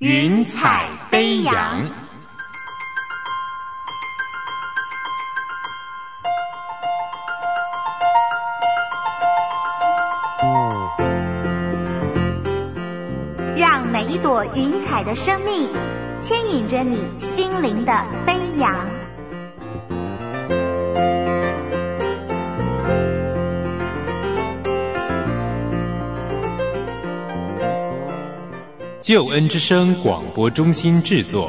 云彩飞扬。 让每一朵云彩的生命牵引着你心灵的飞扬。 救恩之声广播中心制作。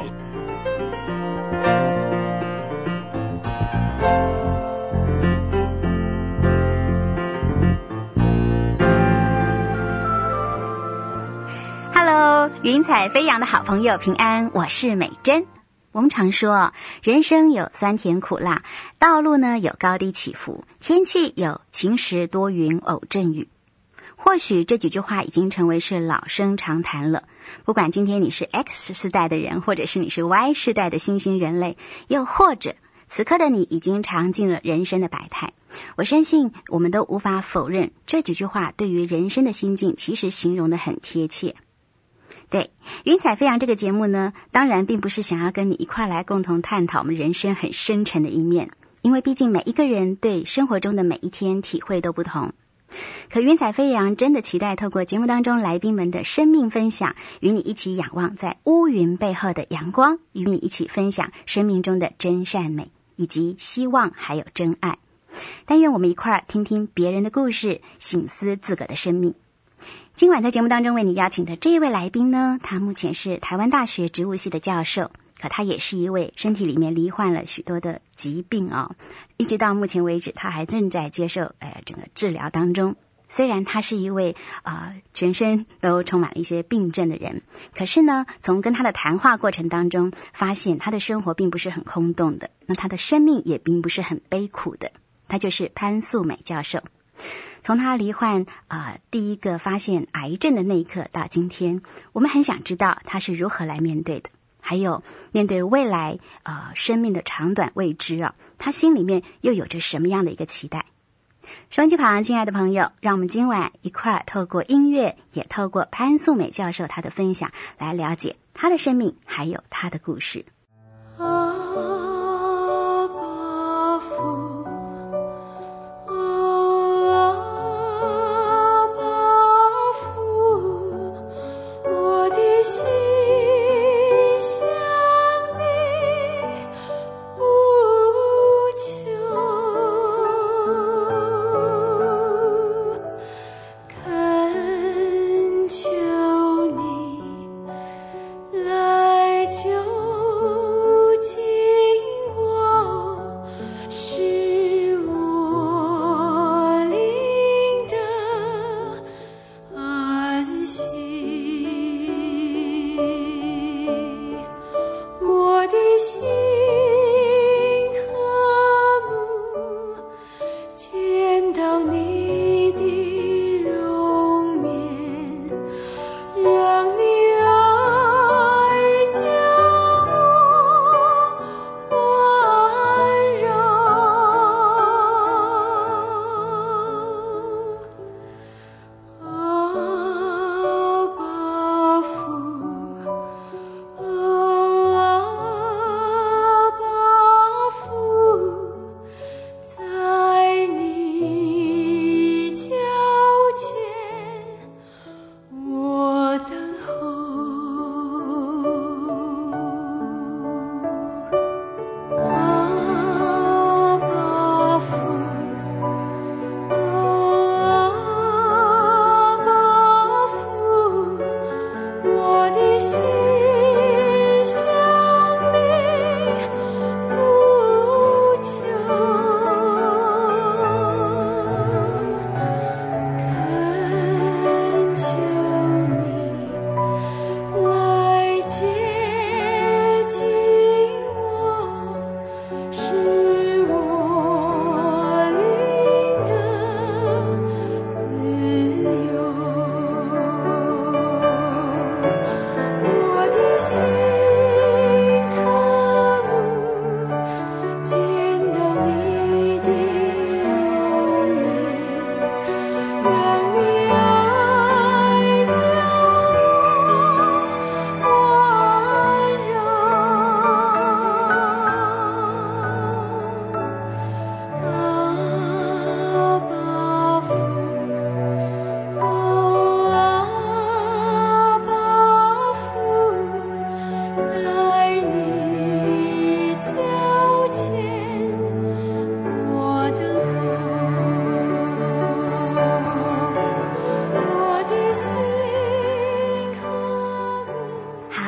Hello， 云彩飞扬的好朋友平安，我是美珍。我们常说，人生有酸甜苦辣，道路呢有高低起伏，天气有晴时多云偶阵雨。或许这几句话已经成为是老生常谈了。不管今天你是 X 世代的人，或者是你是 Y 世代的新兴人类，又或者此刻的你已经尝尽了人生的百态，我相信我们都无法否认这几句话对于人生的心境其实形容得很贴切。对，云彩飞扬这个节目呢，当然并不是想要跟你一块来共同探讨我们人生很深沉的一面，因为毕竟每一个人对生活中的每一天体会都不同。可云彩飞扬真的期待透过节目当中来宾们的生命分享，与你一起仰望在乌云背后的阳光，与你一起分享生命中的真善美，以及希望还有真爱。但愿我们一块儿听听别人的故事，省思自个的生命。今晚在节目当中为你邀请的这一位来宾呢，他目前是台湾大学植物系的教授，可他也是一位身体里面罹患了许多的疾病一直到目前为止他还正在接受整个治疗当中。虽然他是一位全身都充满了一些病症的人，可是呢，从跟他的谈话过程当中发现他的生活并不是很空洞的，那他的生命也并不是很悲苦的。他就是潘素美教授。从他罹患第一个发现癌症的那一刻到今天，我们很想知道他是如何来面对的，还有面对未来生命的长短未知他心里面又有着什么样的一个期待。收音机旁亲爱的朋友，让我们今晚一块透过音乐，也透过潘素美教授他的分享，来了解他的生命还有他的故事。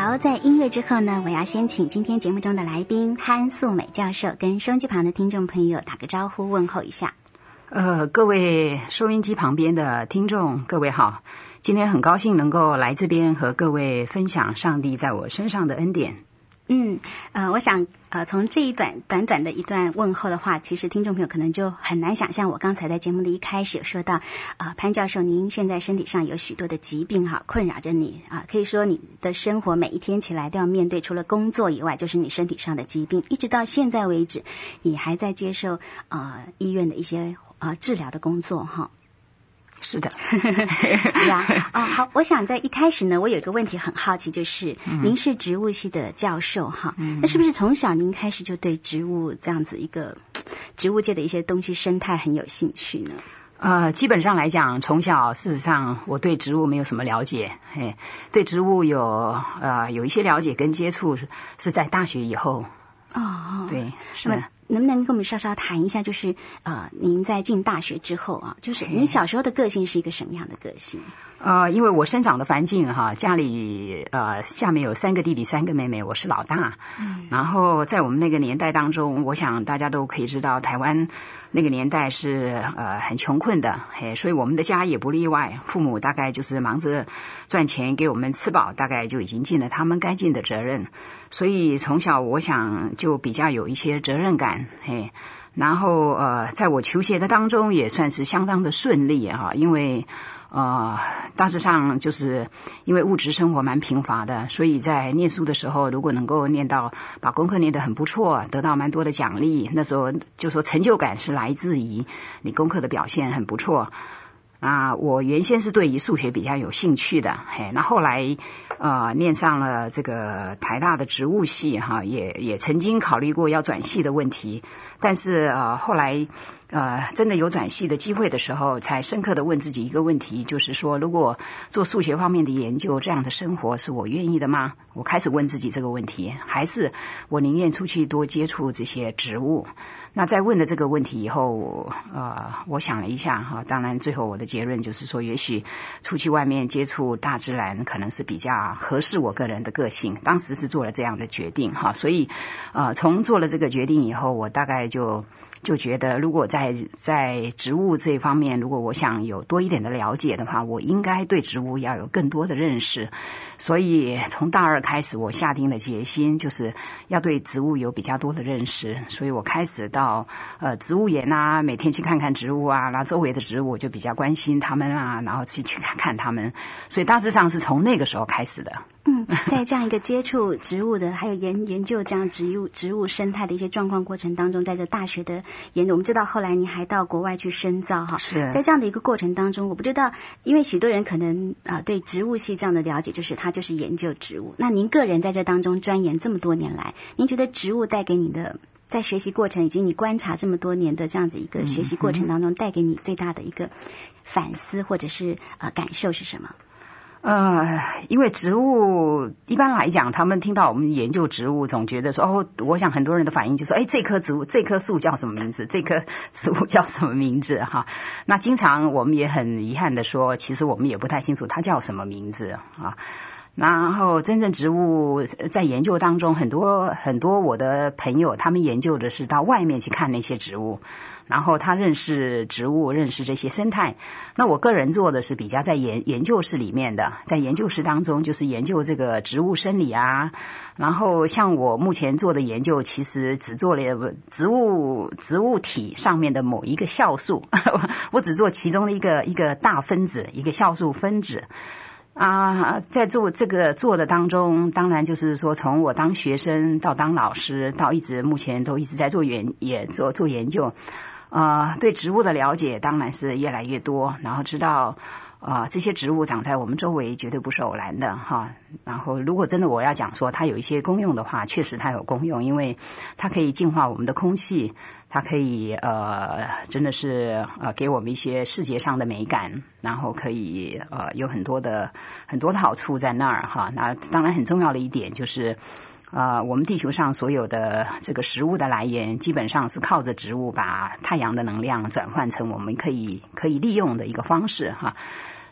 好，在音乐之后呢，我要先请今天节目中的来宾潘素美教授跟收音机旁的听众朋友打个招呼，问候一下。 各位收音机旁边的听众，各位好，今天很高兴能够来这边和各位分享上帝在我身上的恩典。 我想从这一短短的一段问候的话，其实听众朋友可能就很难想象，我刚才在节目的一开始有说到潘教授您现在身体上有许多的疾病困扰着你可以说你的生活每一天起来都要面对，除了工作以外就是你身体上的疾病，一直到现在为止你还在接受医院的一些治疗的工作哈。 是的好，我想在一开始呢，我有一个问题很好奇，就是您是植物系的教授哈，那是不是从小您开始就对植物这样子一个植物界的一些东西生态很有兴趣呢？ 基本上来讲，从小事实上我对植物没有什么了解，对植物有一些了解跟接触是在大学以后。对，是的。 能不能跟我们稍稍谈一下，就是您在进大学之后就是您小时候的个性是一个什么样的个性？ 因为我生长的环境家里下面有3个弟弟3个妹妹，我是老大。然后在我们那个年代当中，我想大家都可以知道，台湾那个年代是很穷困的，所以我们的家也不例外，父母大概就是忙着赚钱给我们吃饱，大概就已经尽了他们该尽的责任。所以从小我想就比较有一些责任感，然后在我求学的当中也算是相当的顺利因为大致上就是因为物质生活蛮贫乏的，所以在念书的时候如果能够把功课念得很不错，得到蛮多的奖励，那时候就说成就感是来自于你功课的表现很不错。我原先是对于数学比较有兴趣的，那后来念上了这个台大的植物系也曾经考虑过要转系的问题，但是后来真的有转系的机会的时候，才深刻的问自己一个问题，就是说如果做数学方面的研究，这样的生活是我愿意的吗？我开始问自己这个问题，还是我宁愿出去多接触这些植物。那在问了这个问题以后我想了一下当然最后我的结论就是说，也许出去外面接触大自然可能是比较合适我个人的个性，当时是做了这样的决定所以从做了这个决定以后，我大概就觉得如果在植物这一方面，如果我想有多一点的了解的话，我应该对植物要有更多的认识。所以从大2开始，我下定了决心，就是要对植物有比较多的认识。所以我开始到植物园每天去看看植物然后周围的植物我就比较关心它们然后去看看它们。所以大致上是从那个时候开始的。 在这样一个接触植物的，还有研究这样植物生态的一些状况过程当中，在这大学的研究，我们知道后来你还到国外去深造是在这样的一个过程当中，我不知道，因为许多人可能对植物系这样的了解，就是它就是研究植物。那您个人在这当中钻研这么多年来，您觉得植物带给你的，在学习过程以及你观察这么多年的这样子一个学习过程当中，带给你最大的一个反思或者是感受是什么？ 因为植物一般来讲，他们听到我们研究植物，总觉得说我想很多人的反应就是这棵植物、这棵树叫什么名字，这棵植物叫什么名字那经常我们也很遗憾的说，其实我们也不太清楚它叫什么名字然后真正植物在研究当中，很多我的朋友他们研究的是到外面去看那些植物，然后他认识植物，认识这些生态。那我个人做的是比较在研究室里面的，在研究室当中就是研究这个植物生理然后像我目前做的研究，其实只做了植物体上面的某一个酵素我只做其中的一个大分子，一个酵素分子在做的当中，当然就是说从我当学生到当老师到目前都一直在做研究对植物的了解当然是越来越多，然后知道这些植物长在我们周围绝对不是偶然的然后如果真的我要讲说它有一些功用的话，确实它有功用，因为它可以净化我们的空气，它可以真的是给我们一些视觉上的美感，然后可以有很多的好处在那儿那当然很重要的一点就是我们地球上所有的这个食物的来源基本上是靠着植物把太阳的能量转换成我们可以利用的一个方式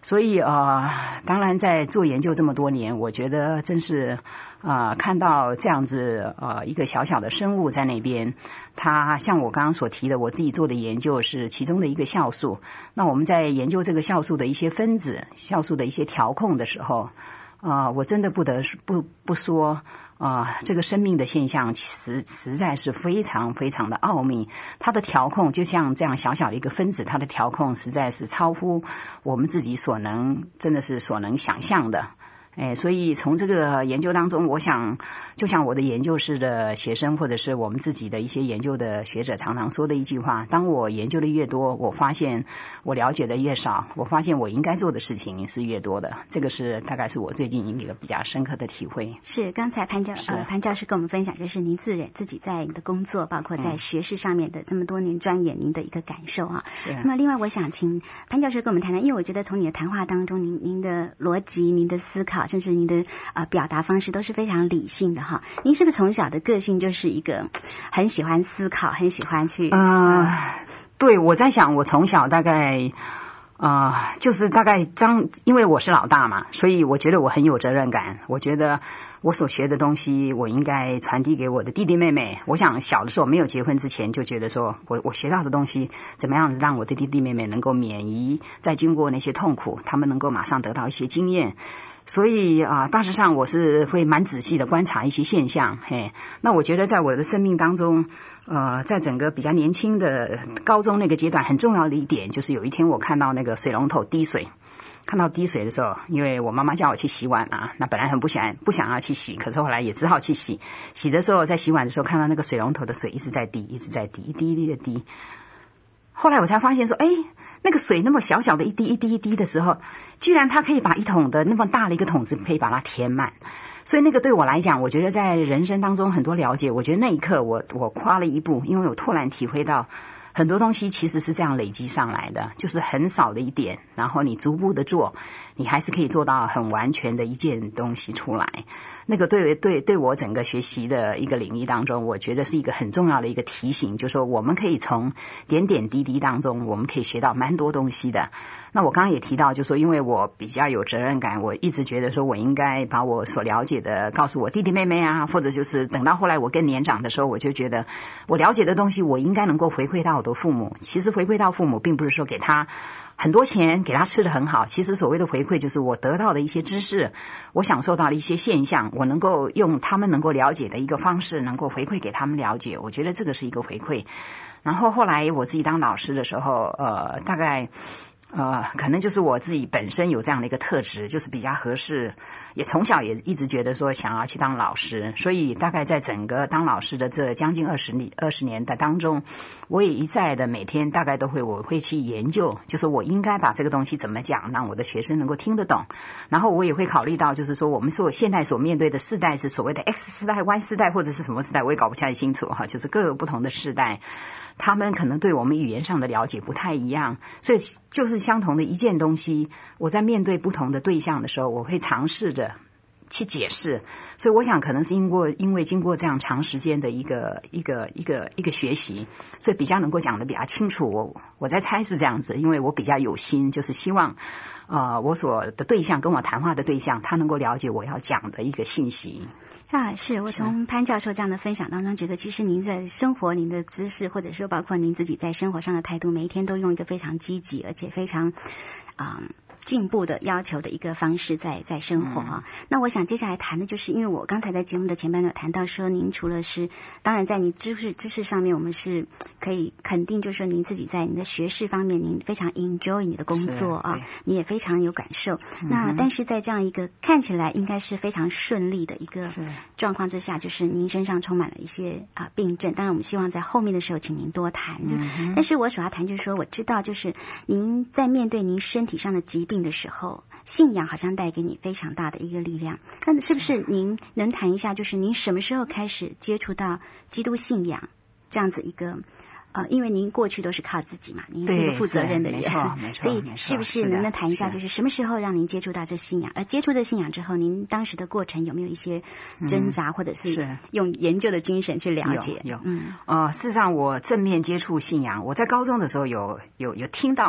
所以当然在做研究这么多年，我觉得真是看到这样子一个小小的生物在那边，它像我刚刚所提的，我自己做的研究是其中的一个酵素。那我们在研究这个酵素的一些分子、酵素的一些调控的时候，我真的不说。这个生命的现象实在是非常非常的奥秘，它的调控就像这样小小的一个分子，它的调控实在是超乎我们自己真的是所能想象的。所以从这个研究当中，我想就像我的研究室的学生或者是我们自己的一些研究的学者常常说的一句话，当我研究的越多，我发现我了解的越少，我发现我应该做的事情是越多的。这个是大概是我最近一个比较深刻的体会。 是刚才潘教授跟我们分享，就是您自己在你的工作，包括在学识上面的这么多年钻研您的一个感受啊。那么另外我想请潘教授跟我们谈谈，因为我觉得从你的谈话当中，您的逻辑、您的思考，甚至您的表达方式都是非常理性的哈。您是不是从小的个性就是一个很喜欢思考，很喜欢去对，我在想我从小大概就是大概因为我是老大嘛，所以我觉得我很有责任感。我觉得我所学的东西，我应该传递给我的弟弟妹妹。我想小的时候没有结婚之前，就觉得说我学到的东西，怎么样让我的弟弟妹妹能够免于再经过那些痛苦，他们能够马上得到一些经验。所以大致上我是会蛮仔细的观察一些现象。那我觉得在我的生命当中，在整个比较年轻的高中那个阶段，很重要的一点就是有一天我看到那个水龙头滴水，看到滴水的时候，因为我妈妈叫我去洗碗啊，那本来很不想要去洗，可是后来也只好去洗。洗的时候，在洗碗的时候看到那个水龙头的水一直在滴，一直在滴，一滴一滴的滴。后来我才发现说，那个水那么小小的一滴一滴一滴的时候，居然它可以把一桶的那么大的一个桶子可以把它填满。所以那个对我来讲，我觉得在人生当中很多了解，我觉得那一刻我跨了一步，因为我突然体会到很多东西其实是这样累积上来的，就是很少的一点，然后你逐步的做，你还是可以做到很完全的一件东西出来。那个对我整个学习的一个领域当中，我觉得是一个很重要的一个提醒，就是说我们可以从点点滴滴当中，我们可以学到蛮多东西的。那我刚刚也提到，就是说因为我比较有责任感，我一直觉得说我应该把我所了解的告诉我弟弟妹妹啊，或者就是等到后来我更年长的时候，我就觉得我了解的东西我应该能够回馈到我的父母。其实回馈到父母并不是说给他很多钱，给他吃得很好，其实所谓的回馈就是我得到的一些知识，我享受到的一些现象，我能够用他们能够了解的一个方式能够回馈给他们了解，我觉得这个是一个回馈。然后后来我自己当老师的时候，大概可能就是我自己本身有这样的一个特质，就是比较合适，也从小也一直觉得说想要去当老师，所以大概在整个当老师的这将近20年的当中，我也一再的每天大概我会去研究，就是我应该把这个东西怎么讲，让我的学生能够听得懂。然后我也会考虑到，就是说我们现在所面对的世代是所谓的 X 世代、Y 世代或者是什么世代，我也搞不太清楚哈，就是各个不同的世代。他们可能对我们语言上的了解不太一样，所以就是相同的一件东西，我在面对不同的对象的时候，我会尝试着去解释。所以我想可能是因为经过这样长时间的一个学习，所以比较能够讲得比较清楚。我在猜是这样子，因为我比较有心，就是希望我所的对象跟我谈话的对象，他能够了解我要讲的一个信息。 是我从潘教授这样的分享当中觉得，其实您在生活、您的知识，或者说包括您自己在生活上的态度，每一天都用一个非常积极而且非常进步的要求的一个方式在生活啊。那我想接下来谈的就是，因为我刚才在节目的前半段谈到说，您除了是当然在您知识上面，我们是可以肯定，就是说您自己在您的学识方面，您非常 enjoy 你的工作啊，你也非常有感受。那但是在这样一个看起来应该是非常顺利的一个状况之下，就是您身上充满了一些病症。当然我们希望在后面的时候请您多谈。但是我所要谈就是说，我知道就是您在面对您身体上的疾病的时候，信仰好像带给你非常大的一个力量。那是不是您能谈一下，就是您什么时候开始接触到基督信仰这样子一个因为您过去都是靠自己嘛，您是一个负责任的人，所以是不是能谈一下，就是什么时候让您接触到这信仰？而接触这信仰之后，您当时的过程有没有一些挣扎，或者是用研究的精神去了解？事实上我正面接触信仰，我在高中的时候有听到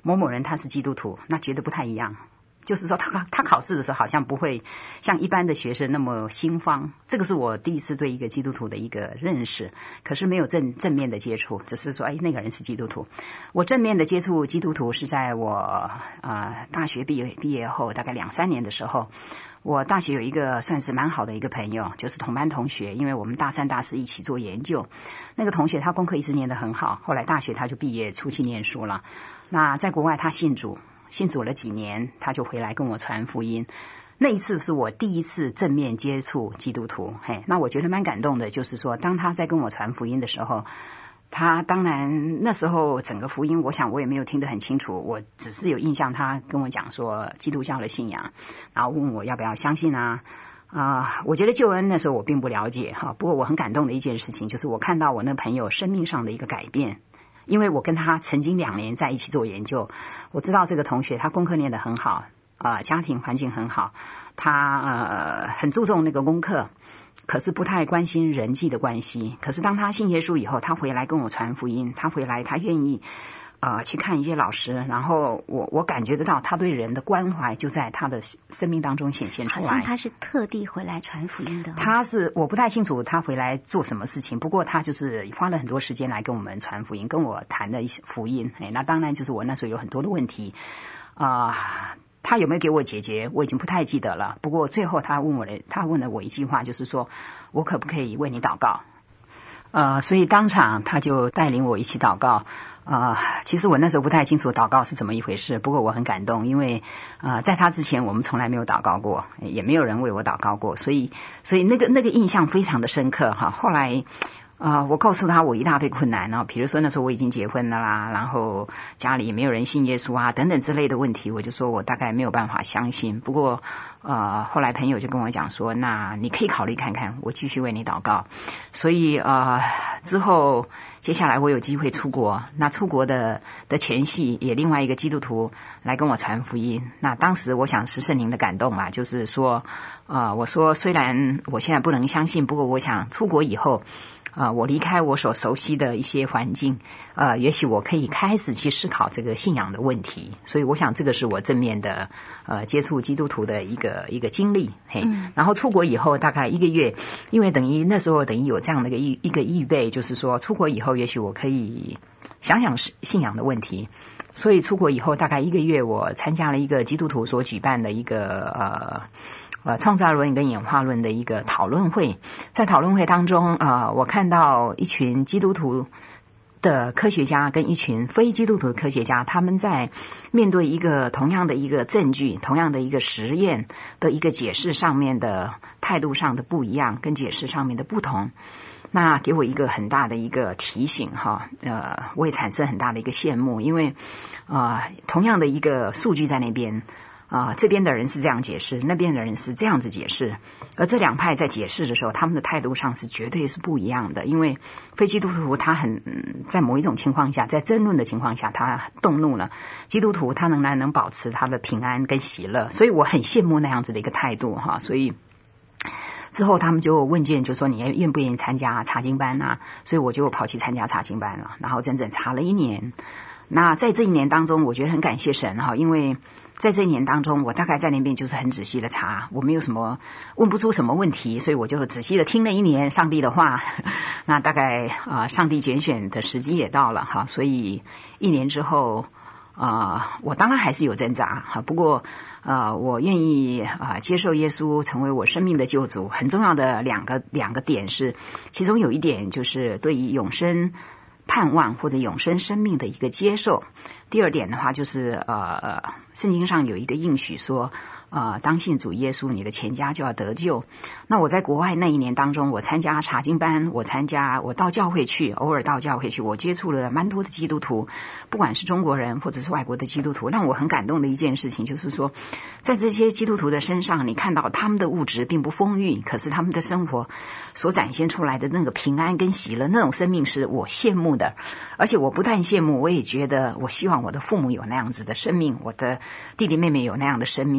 某某人他是基督徒，那觉得不太一样。就是说他考试的时候好像不会像一般的学生那么心慌，这个是我第一次对一个基督徒的一个认识，可是没有正面的接触，只是说那个人是基督徒。我正面的接触基督徒是在我大学毕业后大概2-3年的时候。我大学有一个算是蛮好的一个朋友，就是同班同学，因为我们大3、大4一起做研究。那个同学他功课一直念得很好，后来大学他就毕业出去念书了。那在国外他信主了几年，他就回来跟我传福音。那一次是我第一次正面接触基督徒，那我觉得蛮感动的，就是说当他在跟我传福音的时候，他当然那时候整个福音我想我也没有听得很清楚，我只是有印象他跟我讲说基督教的信仰，然后问我要不要相信我觉得救恩那时候我并不了解不过我很感动的一件事情就是我看到我那朋友生命上的一个改变。因为我跟他曾经2年在一起做研究，我知道这个同学他功课念得很好家庭环境很好，他很注重那个功课，可是不太关心人际的关系。可是当他信耶稣以后，他回来跟我传福音，他回来他愿意去看一些老师，然后我感觉得到他对人的关怀就在他的生命当中显现出来。 好像他是特地回来传福音的。 我不太清楚他回来做什么事情，不过他就是花了很多时间来跟我们传福音，跟我谈的福音。那当然就是我那时候有很多的问题他有没有给我解决我已经不太记得了，不过最后他问了我一句话，就是说我可不可以为你祷告所以当场他就带领我一起祷告其实我那时候不太清楚祷告是怎么一回事，不过我很感动，因为在他之前我们从来没有祷告过，也没有人为我祷告过，所以那个印象非常的深刻后来我告诉他我一大堆困难比如说那时候我已经结婚了啦，然后家里也没有人信耶稣等等之类的问题，我就说我大概没有办法相信。不过后来朋友就跟我讲说，那你可以考虑看看，我继续为你祷告。所以之后接下来我有机会出国，那出国的前夕也另外一个基督徒来跟我传福音。那当时我想是圣灵的感动嘛，就是说我说虽然我现在不能相信，不过我想出国以后我离开我所熟悉的一些环境也许我可以开始去思考这个信仰的问题。所以我想这个是我正面的接触基督徒的一个经历然后出国以后大概1个月，因为那时候有这样的一个预备，就是说出国以后也许我可以想想信仰的问题。所以出国以后大概1个月，我参加了一个基督徒所举办的一个创造论跟演化论的一个讨论会。在讨论会当中我看到一群基督徒的科学家跟一群非基督徒的科学家，他们在面对一个同样的一个证据，同样的一个实验的一个解释上面的态度上的不一样，跟解释上面的不同，那给我一个很大的一个提醒我也产生很大的一个羡慕。因为同样的一个数据在那边这边的人是这样解释，那边的人是这样子解释，而这两派在解释的时候，他们的态度上是绝对是不一样的。因为非基督徒他在某一种情况下，在争论的情况下他动怒了，基督徒他仍然能保持他的平安跟喜乐，所以我很羡慕那样子的一个态度所以之后他们就问卷就说你愿不愿意参加查经班所以我就跑去参加查经班了，然后整整查了1年。那在这1年当中我觉得很感谢神因为在这1年当中我大概在那边就是很仔细的查，我没有什么问不出什么问题，所以我就仔细的听了1年上帝的话那大概上帝拣选的时机也到了所以1年之后我当然还是有挣扎不过我愿意接受耶稣成为我生命的救主。很重要的两个点是，其中有一点就是对于永生盼望或者永生生命的一个接受。第二点的话就是圣经上有一个应许说当信主耶稣，你的全家就要得救。那我在国外那1年当中，我参加查经班，我到教会去，偶尔到教会去，我接触了蛮多的基督徒，不管是中国人或者是外国的基督徒。让我很感动的一件事情就是说，在这些基督徒的身上，你看到他们的物质并不丰裕，可是他们的生活所展现出来的那个平安跟喜乐，那种生命是我羡慕的。而且我不但羡慕，我也觉得我希望我的父母有那样子的生命，我的弟弟妹妹有那样的生命。所以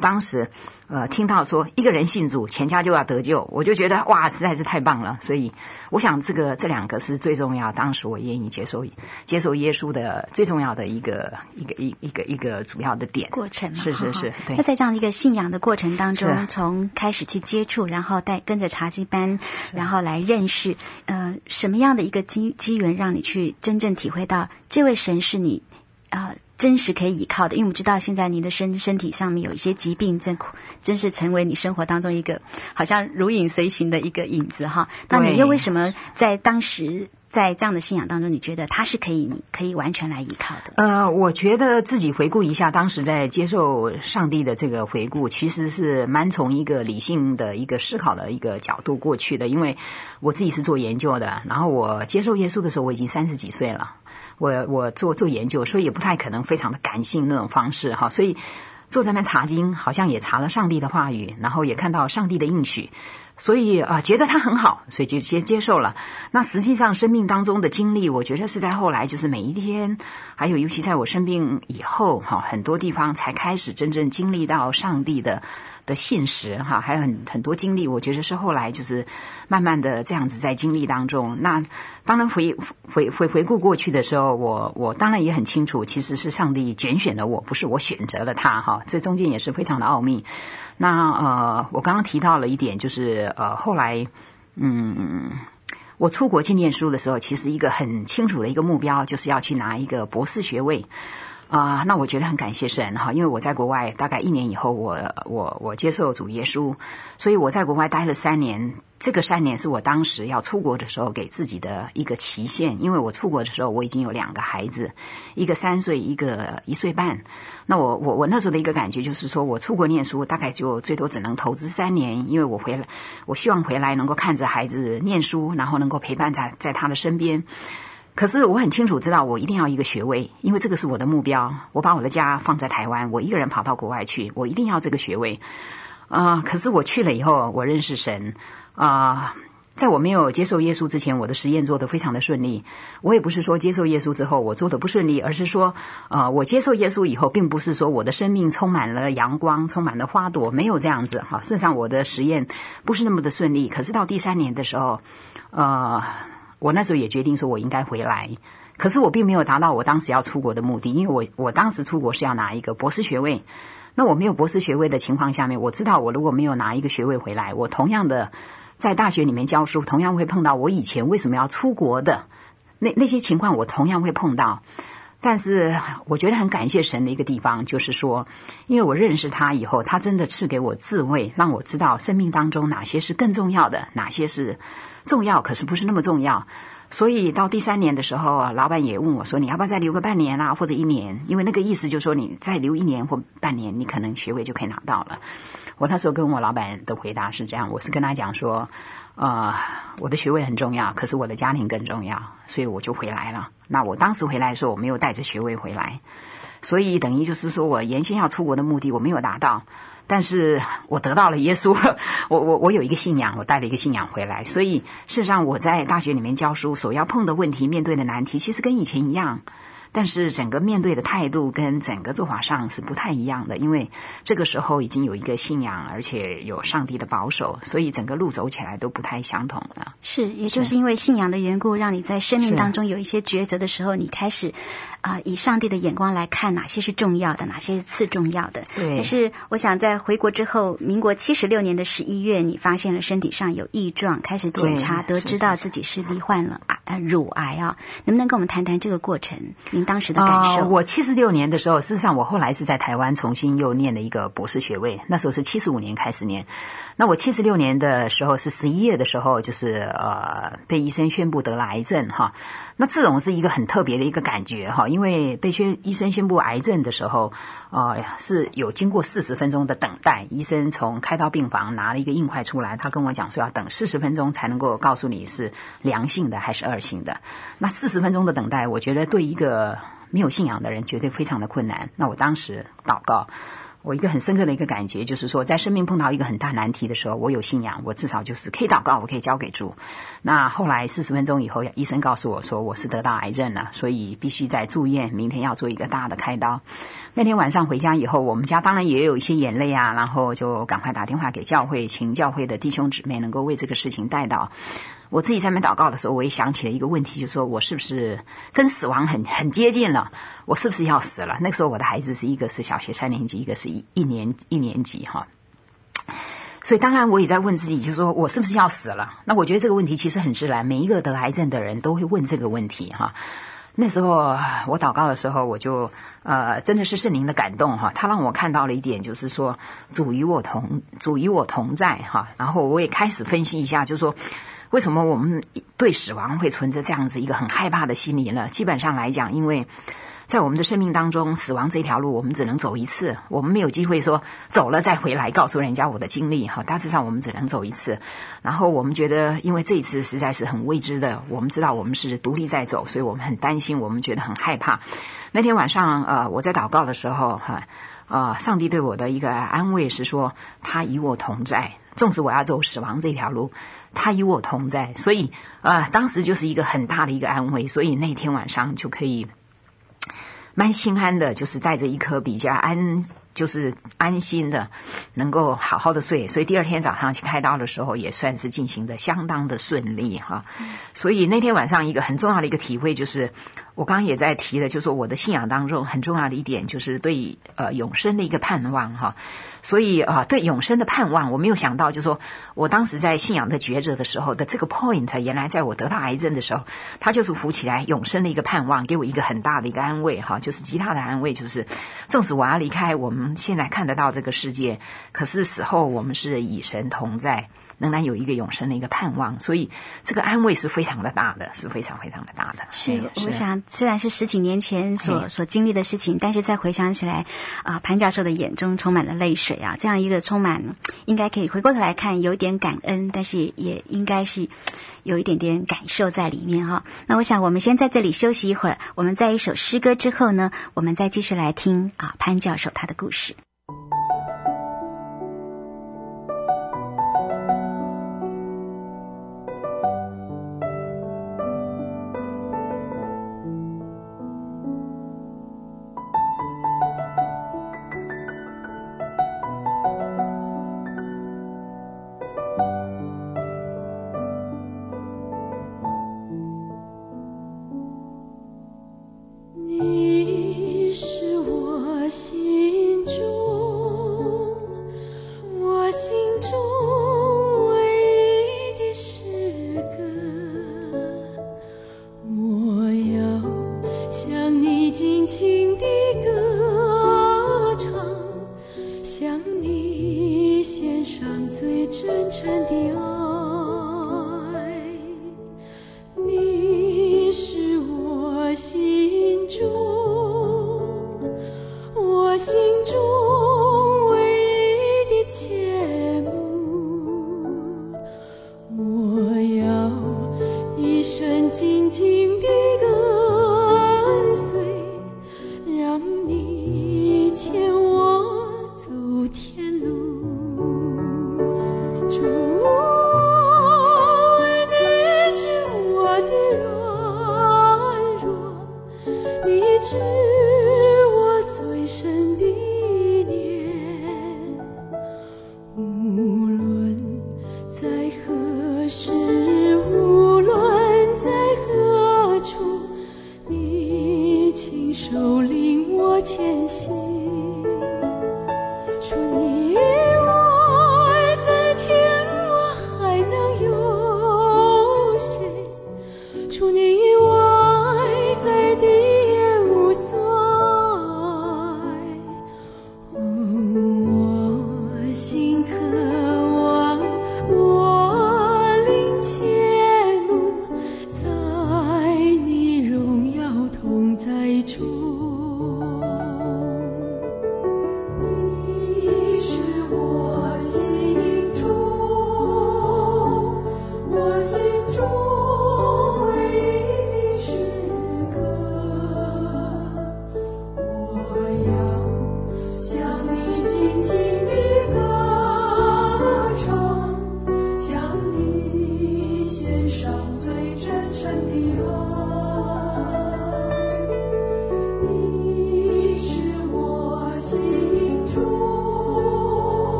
当时听到说一个人信主，全家就要得救，我就觉得哇，实在是太棒了。所以我想这两个是最重要，当时我愿意接受耶稣的最重要的一个主要的点过程。 是，对。 那在这样一个信仰的过程当中，从开始去接触，然后跟着茶基班，然后来认识，什么样的一个机缘让你去真正体会到这位神是你真实可以依靠的？因为我们知道现在你的身体上面有一些疾病，真是成为你生活当中一个好像如影随形的一个影子哈。那你又为什么在当时在这样的信仰当中，你觉得它是你可以完全来依靠的？ 我觉得自己回顾一下，当时在接受上帝的这个回顾，其实是蛮从一个理性的一个思考的一个角度过去的。因为我自己是做研究的，然后我接受耶稣的时候，我已经30几岁了。我做研究，所以也不太可能非常的感性那种方式哈，所以坐在那查经，好像也查了上帝的话语，然后也看到上帝的应许，所以觉得他很好，所以就接受了。那实际上生命当中的经历，我觉得是在后来，就是每一天，还有尤其在我生病以后哈，很多地方才开始真正经历到上帝的信实哈，还有很多经历，我觉得是后来就是慢慢的这样子在经历当中。那当然回顾过去的时候，我当然也很清楚，其实是上帝拣选了我，不是我选择了他哈，这中间也是非常的奥秘。那我刚刚提到了一点，就是后来我出国去念书的时候，其实一个很清楚的一个目标，就是要去拿一个博士学位。那我觉得很感谢神哈，因为我在国外大概1年以后，我接受主耶稣，所以我在国外待了3年。这个3年是我当时要出国的时候给自己的一个期限，因为我出国的时候我已经有2个孩子，一个3岁，一个1岁半。那我那时候的一个感觉就是说，我出国念书大概就最多只能投资3年，因为我希望回来能够看着孩子念书，然后能够陪伴在他的身边。可是我很清楚知道我一定要一个学位，因为这个是我的目标。我把我的家放在台湾，我一个人跑到国外去，我一定要这个学位。可是我去了以后，我认识神。在我没有接受耶稣之前，我的实验做得非常的顺利。我也不是说接受耶稣之后我做得不顺利，而是说我接受耶稣以后，并不是说我的生命充满了阳光，充满了花朵，没有这样子哈。事实上我的实验不是那么的顺利。可是到第3年的时候，我那时候也决定说我应该回来，可是我并没有达到我当时要出国的目的，因为我当时出国是要拿一个博士学位。那我没有博士学位的情况下面，我知道我如果没有拿一个学位回来，我同样的在大学里面教书，同样会碰到我以前为什么要出国的那些情况，我同样会碰到。但是我觉得很感谢神的一个地方，就是说因为我认识他以后，他真的赐给我智慧，让我知道生命当中哪些是更重要的，哪些是重要可是不是那么重要。所以到第3年的时候，老板也问我说，你要不要再留个半年啊，或者1年？因为那个意思就是说你再留1年或半年，你可能学位就可以拿到了。我那时候跟我老板的回答是这样，我是跟他讲说我的学位很重要，可是我的家庭更重要，所以我就回来了。那我当时回来的时候，我没有带着学位回来，所以等于就是说我原先要出国的目的我没有达到，但是我得到了耶稣。我有一个信仰，我带了一个信仰回来。所以事实上我在大学里面教书，所要碰的问题，面对的难题其实跟以前一样，但是整个面对的态度跟整个做法上是不太一样的，因为这个时候已经有一个信仰，而且有上帝的保守，所以整个路走起来都不太相同了。 是，也就是因为信仰的缘故，让你在生命当中有一些抉择的时候，你开始以上帝的眼光来看哪些是重要的，哪些是次重要的。 对。 可是我想在回国之后，民国76年的11月，你发现了身体上有异状，开始检查，得知道自己是罹患了乳癌啊。能不能跟我们谈谈这个过程？您当时的感受？ 我76年的时候，事实上我后来是在台湾重新又念了一个博士学位，那时候是75年开始念。那我76年的时候是11月的时候，就是被医生宣布得了癌症哈。那这种是一个很特别的一个感觉哈，因为被医生宣布癌症的时候，是有经过40分钟的等待。医生从开刀病房拿了一个硬块出来，他跟我讲说要等40分钟才能够告诉你是良性的还是恶性的。那40分钟的等待，我觉得对一个没有信仰的人绝对非常的困难。那我当时祷告， 我一个很深刻的一个感觉就是说，在生命碰到一个很大难题的时候，我有信仰，我至少就是可以祷告，我可以交给主。那后来40分钟以后，医生告诉我说我是得到癌症了，所以必须在住院，明天要做一个大的开刀。那天晚上回家以后，我们家当然也有一些眼泪啊，然后就赶快打电话给教会，请教会的弟兄姊妹能够为这个事情代祷。我自己在那边祷告的时候，我也想起了一个问题，就是说我是不是跟死亡很接近了？我是不是要死了？那个时候我的孩子一个是小学3年级，一个是一年级哈。所以当然我也在问自己，就是说我是不是要死了？那我觉得这个问题其实很自然，每一个得癌症的人都会问这个问题哈。那时候我祷告的时候，我就真的是圣灵的感动哈，他让我看到了一点，就是说主与我同在哈。然后我也开始分析一下，就是说为什么我们对死亡会存着这样子一个很害怕的心理呢？基本上来讲，因为在我们的生命当中，死亡这条路我们只能走一次，我们没有机会说走了再回来告诉人家我的经历哈。大致上我们只能走一次，然后我们觉得因为这一次实在是很未知的，我们知道我们是独立在走，所以我们很担心，我们觉得很害怕。那天晚上我在祷告的时候上帝对我的一个安慰是说他与我同在，纵使我要走死亡这条路，他与我同在。所以当时就是一个很大的一个安慰，所以那天晚上就可以蛮心安的，就是带着一颗比较就是安心的能够好好的睡。所以第二天早上去开刀的时候也算是进行的相当的顺利哈。所以那天晚上一个很重要的一个体会就是我刚刚也在提的，就是说我的信仰当中很重要的一点就是对永生的一个盼望哈。所以对永生的盼望，我没有想到就是说我当时在信仰的抉择的时候的这个 point， 原来在我得到癌症的时候它就是浮起来永生的一个盼望，给我一个很大的一个安慰哈。就是极大的安慰，就是纵使我要离开我们现在看得到这个世界，可是死后我们是与神同在，仍然有一个永生的一个盼望，所以这个安慰是非常的大的，是非常非常的大的。 是，我想虽然是10几年前所经历的事情，但是再回想起来潘教授的眼中充满了泪水啊，这样一个充满应该可以回过头来看有一点感恩，但是也应该是有一点点感受在里面哈。那我想我们先在这里休息一会儿，我们在一首诗歌之后呢，我们再继续来听潘教授他的故事。 你是我心中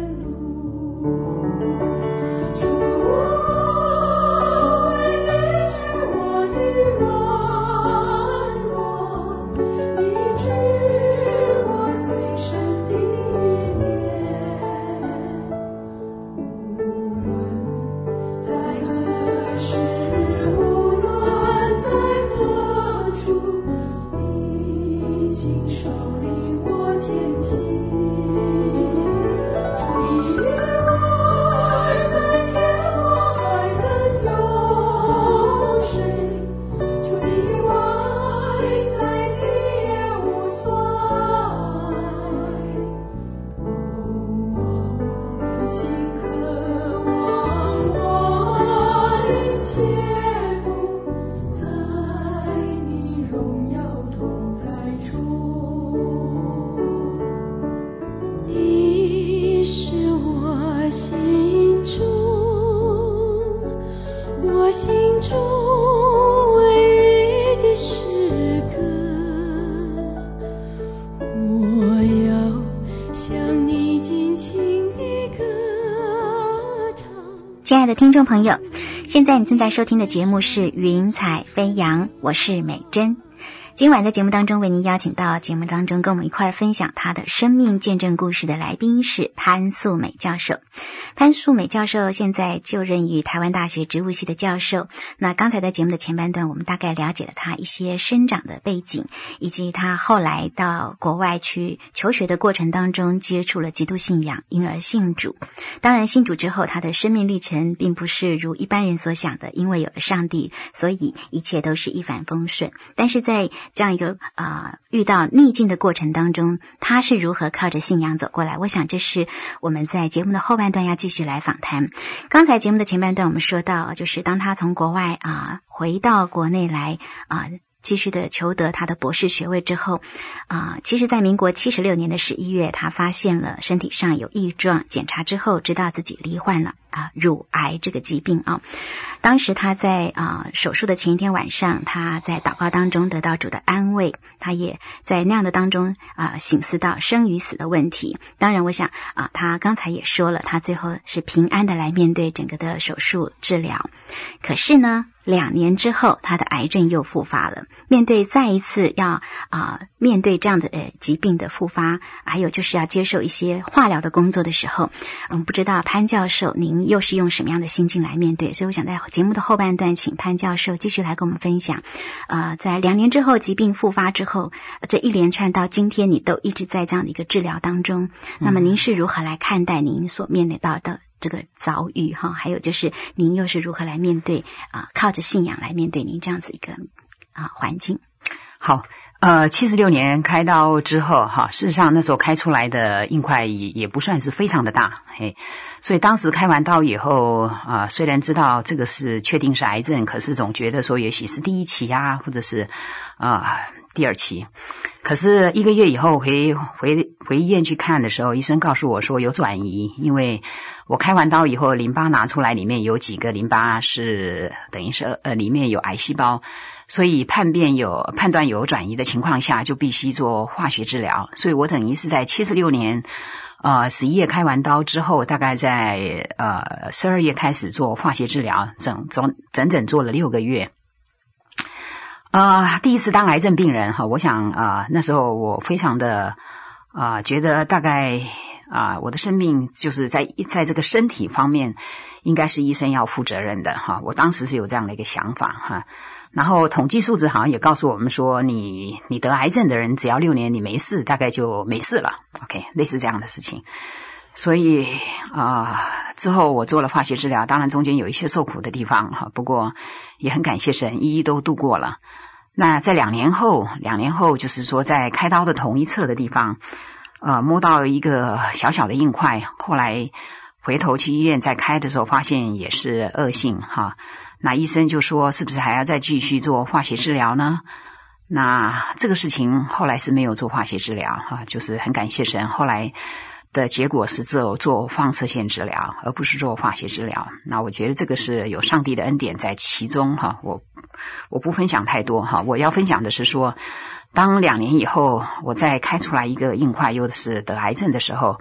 亲爱的听众朋友，现在你正在收听的节目是云彩飞扬，我是美珍。今晚在节目当中为您邀请到节目当中跟我们一块分享他的生命见证故事的来宾是潘素美教授。潘素美教授现在就任于台湾大学植物系的教授。那刚才在节目的前半段，我们大概了解了他一些生长的背景，以及他后来到国外去求学的过程当中接触了基督信仰，因而信主。当然信主之后，他的生命历程并不是如一般人所想的，因为有了上帝，所以一切都是一帆风顺。但是在这样一个遇到逆境的过程当中，他是如何靠着信仰走过来，我想这是我们在节目的后半段要继续来访谈。刚才节目的前半段我们说到，就是当他从国外回到国内来继续的求得他的博士学位之后其实在民国76年的11月，他发现了身体上有异状，检查之后知道自己罹患了乳癌这个疾病当时他在手术的前一天晚上，他在祷告当中得到主的安慰，他也在那样的当中省思到生与死的问题。当然我想他刚才也说了，他最后是平安的来面对整个的手术治疗。可是呢2年之后，他的癌症又复发了。面对再一次要面对这样的疾病的复发，还有就是要接受一些化疗的工作的时候，不知道潘教授您又是用什么样的心境来面对？所以我想在节目的后半段，请潘教授继续来跟我们分享在2年之后疾病复发之后，这一连串到今天你都一直在这样的一个治疗当中，那么您是如何来看待您所面对到的这个遭遇还有就是您又是如何来面对靠着信仰来面对您这样子一个环境？ 好，76年开刀之后事实上那时候开出来的硬块也不算是非常的大，所以当时开完刀以后虽然知道这个是确定是癌症，可是总觉得说也许是第1期或者是第2期。可是1个月以后回医院去看的时候，医生告诉我说有转移，因为我开完刀以后淋巴拿出来，里面有几个淋巴是等于是里面有癌细胞，所以判断有转移的情况下就必须做化学治疗。所以我等于是在76年11月开完刀之后，大概在12月开始做化学治疗，整整做了6个月。第一次当癌症病人我想那时候我非常的觉得大概我的生命就是在这个身体方面应该是医生要负责任的我当时是有这样的一个想法然后统计数字好像也告诉我们说，你得癌症的人只要6年你没事，大概就没事了 OK， 类似这样的事情。所以之后我做了化学治疗，当然中间有一些受苦的地方不过也很感谢神，一一都度过了。那在2年后就是说在开刀的同一侧的地方摸到一个小小的硬块，后来回头去医院再开的时候发现也是恶性那医生就说是不是还要再继续做化学治疗呢？那这个事情后来是没有做化学治疗就是很感谢神，后来的结果是做放射线治疗，而不是做化学治疗。那我觉得这个是有上帝的恩典在其中我不分享太多我要分享的是说，当2年以后我再开出来一个硬块又是得癌症的时候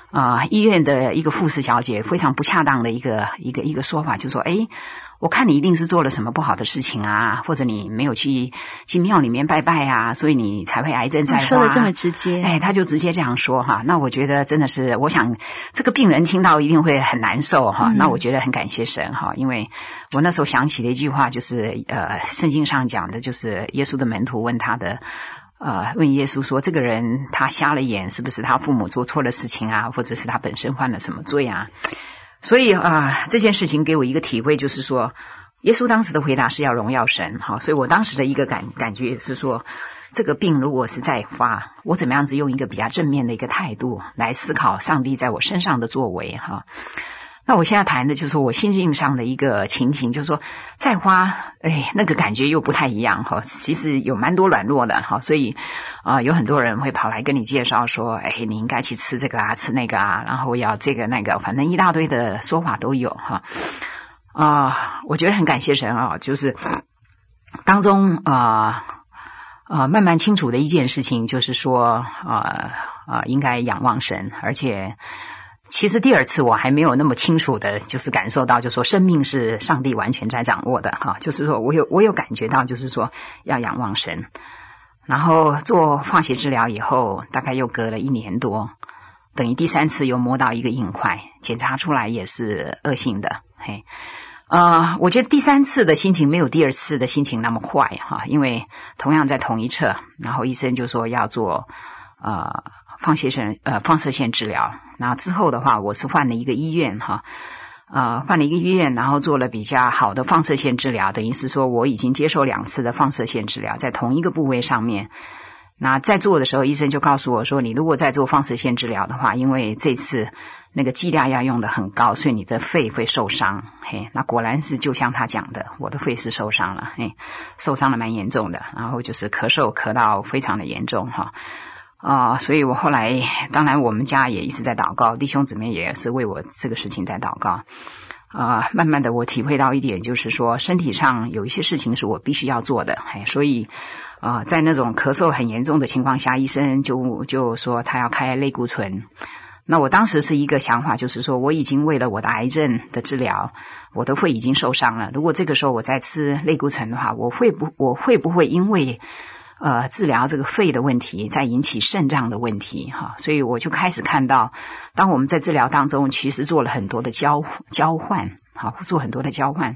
医院的一个护士小姐非常不恰当的一个说法，就说我看你一定是做了什么不好的事情啊，或者你没有去庙里面拜拜啊，所以你才会癌症再发。 说的这么直接， 他就直接这样说哈。那我觉得真的是，我想这个病人听到一定会很难受哈。那我觉得很感谢神哈，因为我那时候想起了一句话，就是圣经上讲的，就是耶稣的门徒问他的。问耶稣说，这个人他瞎了眼，是不是他父母做错了事情啊，或者是他本身犯了什么罪啊？所以这件事情给我一个体会，就是说，耶稣当时的回答是要荣耀神哈。所以我当时的一个感觉是说，这个病如果是再发，我怎么样子用一个比较正面的一个态度来思考上帝在我身上的作为哈。那我现在谈的就是我心境上的一个情形，就是说再花那个感觉又不太一样哈。其实有蛮多软弱的哈，所以有很多人会跑来跟你介绍说你应该去吃这个啊，吃那个啊，然后要这个那个，反正一大堆的说法都有哈。我觉得很感谢神就是当中慢慢清楚的一件事情，就是说应该仰望神，而且其实第二次我还没有那么清楚的就是感受到，就是说生命是上帝完全在掌握的哈，就是说我有感觉到，就是说要仰望神。然后做化学治疗以后，大概又隔了1年多，等于第3次又摸到一个硬块，检查出来也是恶性的。我觉得第3次的心情没有第2次的心情那么坏哈，因为同样在同一侧，然后医生就说要做放射线治疗。然后之后的话，我是换了一个医院哈，然后做了比较好的放射线治疗，等于是说我已经接受2次的放射线治疗，在同一个部位上面。那在做的时候，医生就告诉我说，你如果再做放射线治疗的话，因为这次那个剂量要用的很高，所以你的肺会受伤。那果然是就像他讲的，我的肺是受伤了，受伤了蛮严重的，然后就是咳嗽咳到非常的严重哈。所以我后来当然我们家也一直在祷告，弟兄姊妹也是为我这个事情在祷告。慢慢的我体会到一点，就是说身体上有一些事情是我必须要做的，所以在那种咳嗽很严重的情况下，医生就说他要开类固醇。那我当时是一个想法，就是说我已经为了我的癌症的治疗，我的肺已经受伤了，如果这个时候我再吃类固醇的话，我会不会因为治疗这个肺的问题再引起肾脏的问题哈？所以我就开始看到，当我们在治疗当中其实做了很多的交换，好，做很多的交换。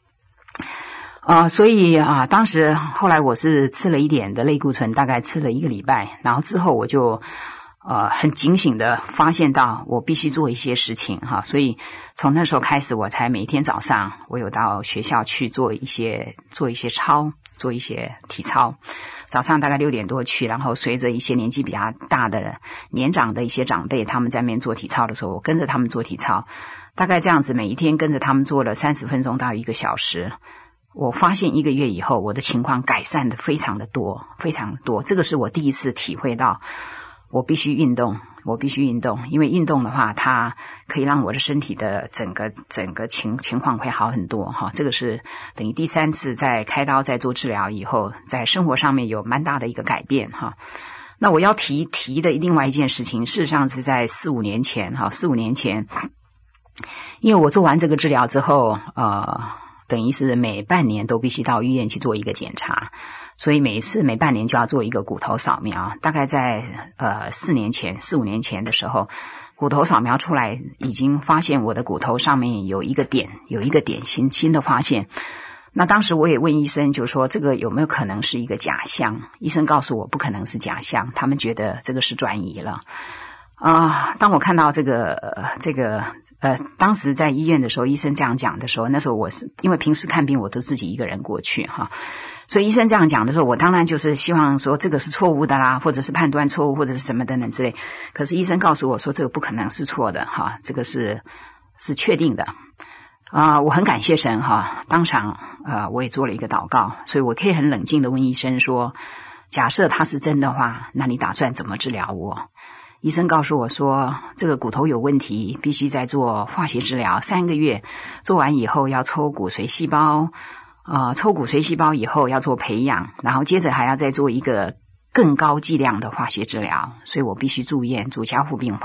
所以当时后来我是吃了一点的类固醇，大概吃了1个礼拜，然后之后我就很警醒的发现到我必须做一些事情哈，所以从那时候开始，我才每天早上我有到学校去做一些体操，早上大概6点多去，然后随着一些年纪比较大的年长的一些长辈他们在那边做体操的时候，我跟着他们做体操，大概这样子每一天跟着他们做了30分钟到1个小时。我发现1个月以后，我的情况改善的非常的多，非常多。这个是我第一次体会到我必须运动，因为运动的话，它可以让我的身体的整个情况会好很多哈。这个是等于第3次在开刀在做治疗以后，在生活上面有蛮大的一个改变哈。那我要提的另外一件事情，事实上是在4-5年前哈，4-5年前，因为我做完这个治疗之后，等于是每半年都必须到医院去做一个检查。所以每半年就要做一个骨头扫描，大概在4-5年前的时候，骨头扫描出来已经发现我的骨头上面有一个点新的发现。那当时我也问医生，就说这个有没有可能是一个假象？医生告诉我不可能是假象，他们觉得这个是转移了。当我看到这个当时在医院的时候，医生这样讲的时候，那时候我是因为平时看病我都自己一个人过去哈，所以医生这样讲的时候，我当然就是希望说这个是错误的啦，或者是判断错误，或者是什么等等之类。可是医生告诉我说这个不可能是错的哈，这个是确定的。我很感谢神哈，当场我也做了一个祷告，所以我可以很冷静的问医生说，假设它是真的话，那你打算怎么治疗我？医生告诉我说，这个骨头有问题，必须再做化学治疗3个月，做完以后要抽骨髓细胞，抽骨髓细胞以后要做培养，然后接着还要再做一个更高剂量的化学治疗，所以我必须住院住加护病房。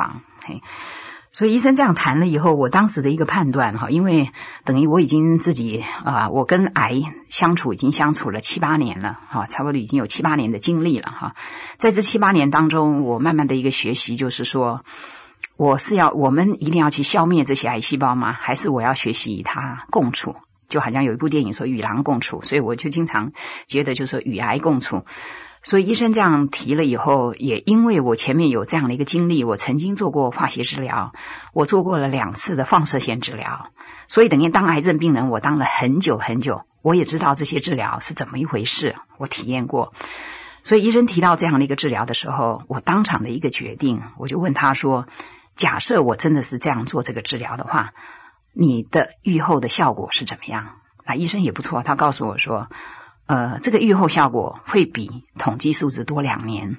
所以医生这样谈了以后，我当时的一个判断哈，因为等于我已经自己我跟癌相处已经相处了7、8年了哈，差不多已经有7、8年的经历了哈。在这7、8年当中，我慢慢的一个学习就是说，我们一定要去消灭这些癌细胞吗？还是我要学习与它共处？就好像有一部电影说与狼共处，所以我就经常觉得就是说与癌共处。所以医生这样提了以后，也因为我前面有这样的一个经历，我曾经做过化学治疗，我做过了2次的放射线治疗，所以等于当癌症病人我当了很久很久，我也知道这些治疗是怎么一回事，我体验过。所以医生提到这样的一个治疗的时候，我当场的一个决定，我就问他说，假设我真的是这样做这个治疗的话，你的预后的效果是怎么样？那医生也不错，他告诉我说这个预后效果会比统计数值多2年。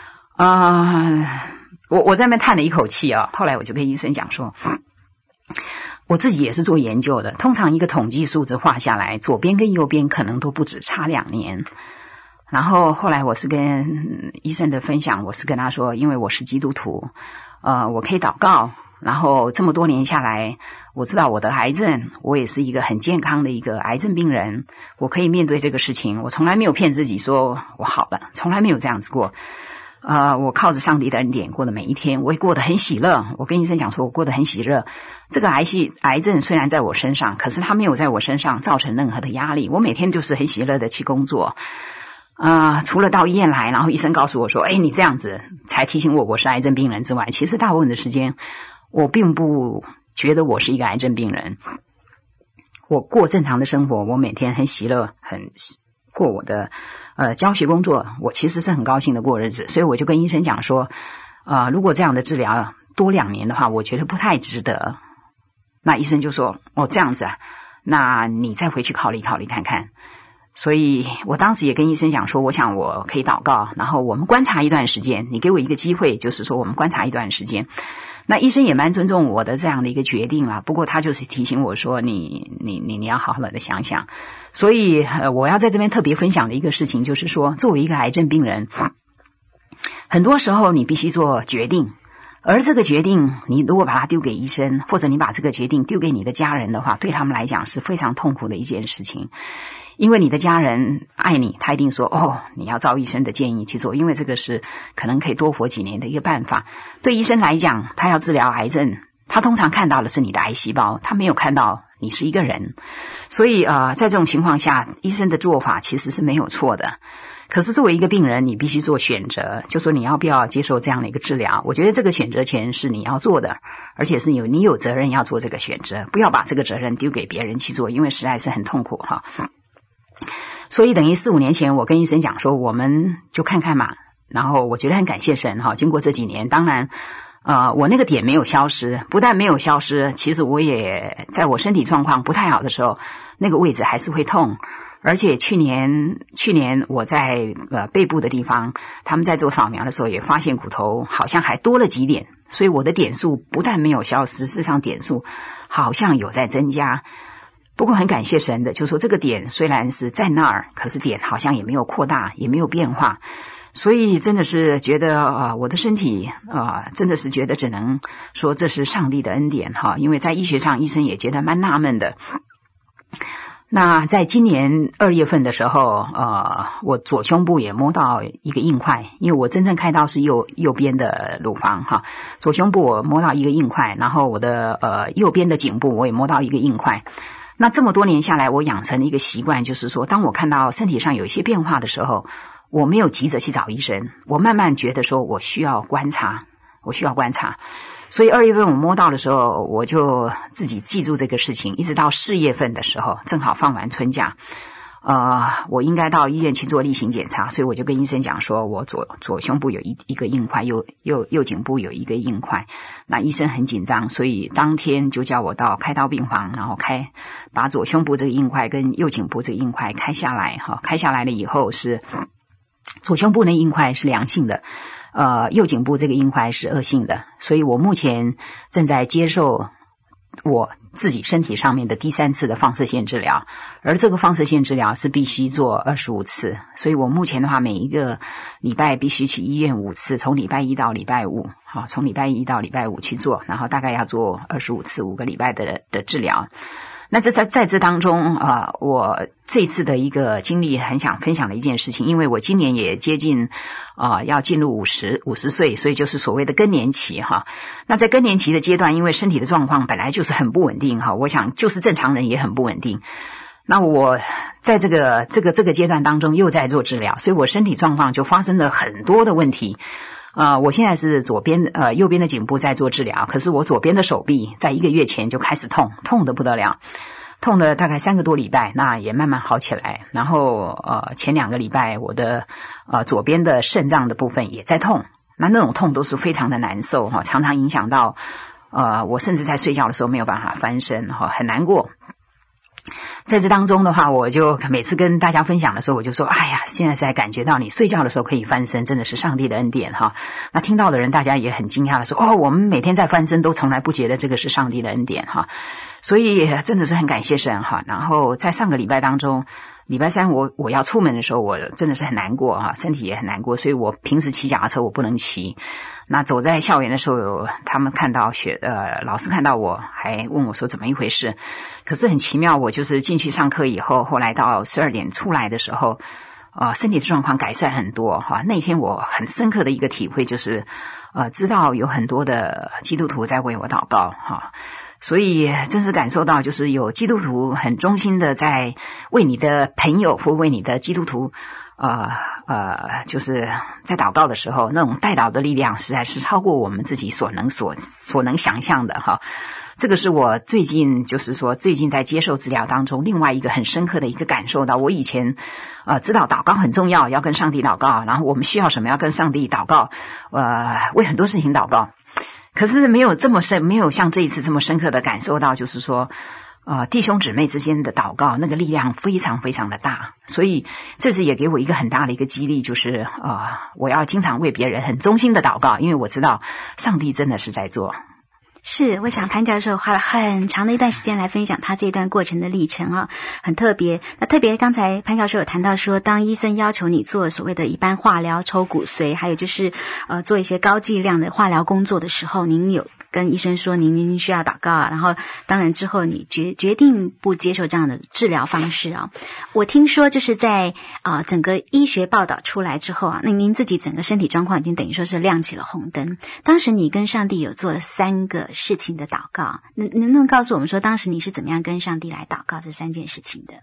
我在那边叹了一口气啊。后来我就跟医生讲说，我自己也是做研究的，通常一个统计数值画下来，左边跟右边可能都不止差2年。然后后来我是跟医生的分享，我是跟他说，因为我是基督徒，我可以祷告，然后这么多年下来，我知道我得癌症，我也是一个很健康的一个癌症病人，我可以面对这个事情，我从来没有骗自己说我好了，从来没有这样子过。我靠着上帝的恩典过的每一天，我也过得很喜乐。我跟医生讲说，我过得很喜乐。这个癌症虽然在我身上，可是它没有在我身上造成任何的压力。我每天就是很喜乐的去工作。除了到医院来，然后医生告诉我说，你这样子才提醒我是癌症病人之外，其实大部分的时间我并不觉得我是一个癌症病人。我过正常的生活，我每天很喜乐，很过我的教学工作，我其实是很高兴的过日子。所以我就跟医生讲说，如果这样的治疗多2年的话，我觉得不太值得。那医生就说，这样子啊，那你再回去考虑考虑看看。所以我当时也跟医生讲说，我想我可以祷告，然后我们观察一段时间，你给我一个机会，就是说我们观察一段时间。那医生也蛮尊重我的这样的一个决定啦，不过他就是提醒我说，你要好好的想想。所以我要在这边特别分享的一个事情就是说，作为一个癌症病人，很多时候你必须做决定，而这个决定你如果把它丢给医生，或者你把这个决定丢给你的家人的话，对他们来讲是非常痛苦的一件事情。因为你的家人爱你，他一定说你要照医生的建议去做，因为这个是可能可以多活几年的一个办法。对医生来讲，他要治疗癌症，他通常看到的是你的癌细胞，他没有看到你是一个人。所以在这种情况下，医生的做法其实是没有错的。可是作为一个病人，你必须做选择，就说你要不要接受这样的一个治疗。我觉得这个选择权是你要做的，而且是你有责任要做这个选择，不要把这个责任丢给别人去做，因为实在是很痛苦哈。所以等于4、5年前我跟医生讲说，我们就看看嘛。然后我觉得很感谢神哈，经过这几年，当然我那个点没有消失，不但没有消失，其实我也在我身体状况不太好的时候，那个位置还是会痛。而且去年我在背部的地方，他们在做扫描的时候也发现骨头好像还多了几点，所以我的点数不但没有消失，事实上点数好像有在增加。不过很感谢神的，就是说这个点虽然是在那儿，可是点好像也没有扩大，也没有变化。所以真的是觉得我的身体真的是觉得只能说这是上帝的恩典哈，因为在医学上医生也觉得蛮纳闷的。那在今年2月份的时候我左胸部也摸到一个硬块，因为我真正开刀是右边的乳房哈，左胸部我摸到一个硬块，然后我的右边的颈部我也摸到一个硬块。那这么多年下来，我养成了一个习惯，就是说当我看到身体上有一些变化的时候，我没有急着去找医生，我慢慢觉得说我需要观察。所以2月份我摸到的时候，我就自己记住这个事情，一直到4月份的时候，正好放完春假，我应该到医院去做例行检查，所以我就跟医生讲说，我左胸部有一个硬块，右颈部有一个硬块。那医生很紧张，所以当天就叫我到开刀病房，然后把左胸部这个硬块跟右颈部这个硬块开下来哈。开下来了以后是左胸部那硬块是良性的，右颈部这个硬块是恶性的，所以我目前正在接受我自己身体上面的第3次的放射线治疗，而这个放射线治疗是必须做25次，所以我目前的话每一个礼拜必须去医院5次，从礼拜一到礼拜五，好，从礼拜一到礼拜五去做，然后大概要做25次5个礼拜的治疗。那在这当中我这次的一个经历很想分享的一件事情，因为我今年也接近要进入50岁，所以就是所谓的更年期哈。那在更年期的阶段，因为身体的状况本来就是很不稳定哈，我想就是正常人也很不稳定。那我在这个阶段当中又在做治疗，所以我身体状况就发生了很多的问题。我现在是右边的颈部在做治疗，可是我左边的手臂在1个月前就开始痛得不得了，痛了大概3个多礼拜，那也慢慢好起来。然后前2个礼拜我的左边的肾脏的部分也在痛，那种痛都是非常的难受哈，常常影响到我甚至在睡觉的时候没有办法翻身哈，很难过。在这当中的话，我就每次跟大家分享的时候，我就说哎呀，现在才感觉到你睡觉的时候可以翻身，真的是上帝的恩典哈。那听到的人大家也很惊讶的说，我们每天在翻身都从来不觉得这个是上帝的恩典哈。所以真的是很感谢神哈。然后在上个礼拜当中，礼拜3我要出门的时候，我真的是很难过哈，身体也很难过，所以我平时骑脚踏车我不能骑。那走在校园的时候，他们看到老师看到我，还问我说怎么一回事。可是很奇妙，我就是进去上课以后，后来到12点出来的时候，身体的状况改善很多哈。那天我很深刻的一个体会就是，知道有很多的基督徒在为我祷告哈。所以真是感受到，就是有基督徒很忠心的在为你的朋友或为你的基督徒就是在祷告的时候，那种代祷的力量实在是超过我们自己所能想象的哈。这个是我最近在接受治疗当中另外一个很深刻的一个感受到。我以前知道祷告很重要，要跟上帝祷告，然后我们需要什么要跟上帝祷告，为很多事情祷告。可是没有这么深，没有像这一次这么深刻的感受到，就是说弟兄姊妹之间的祷告那个力量非常非常的大。所以这次也给我一个很大的一个激励，就是我要经常为别人很忠心的祷告，因为我知道上帝真的是在做。 是，我想潘教授花了很长的一段时间来分享他这段过程的历程很特别。那特别刚才潘教授有谈到说，当医生要求你做所谓的一般化疗、抽骨髓，还有就是做一些高剂量的化疗工作的时候，您有跟医生说您需要祷告然后当然之后你决定不接受这样的治疗方式我听说就是在整个医学报道出来之后那您自己整个身体状况已经等于说是亮起了红灯。当时你跟上帝有做了3个事情的祷告，能不能告诉我们说当时你是怎么样跟上帝来祷告这3件事情的？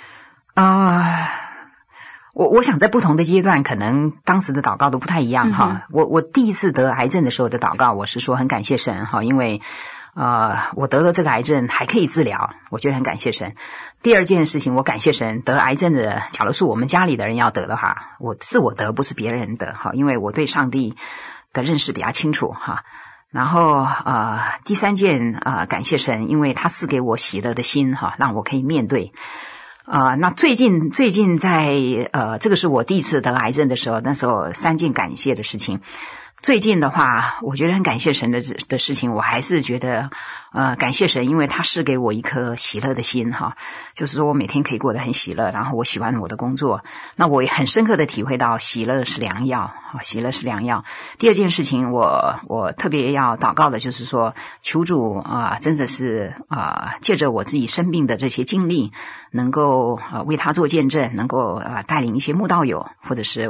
我想在不同的阶段可能当时的祷告都不太一样哈。我第一次得癌症的时候的祷告，我是说很感谢神哈，因为我得了这个癌症还可以治疗，我觉得很感谢神。第二件事情，我感谢神，得癌症的假如是我们家里的人要得的话，我得不是别人得哈，因为我对上帝的认识比较清楚哈。然后第3件感谢神，因为他赐给我喜乐的心哈，让我可以面对。那最近在这个是我第一次得癌症的时候，那时候3件感谢的事情。最近的话，我觉得很感谢神的事情，我还是觉得感谢神，因为他赐给我一颗喜乐的心哈，就是说我每天可以过得很喜乐，然后我喜欢我的工作，那我也很深刻的体会到喜乐是良药，喜乐是良药。第2件事情，我特别要祷告的就是说，求主真的是借着我自己生病的这些经历，能够为他做见证，能够带领一些慕道友，或者是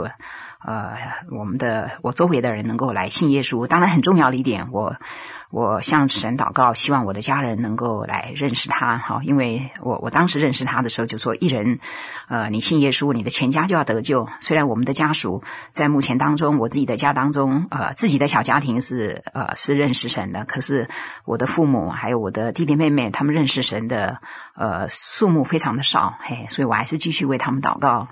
我周围的人能够来信耶稣。当然很重要的一点，我向神祷告，希望我的家人能够来认识他哈，因为我当时认识他的时候就说，一人你信耶稣，你的全家就要得救。虽然我们的家属在目前当中，我自己的家当中自己的小家庭是认识神的，可是我的父母还有我的弟弟妹妹，他们认识神的数目非常的少，所以我还是继续为他们祷告。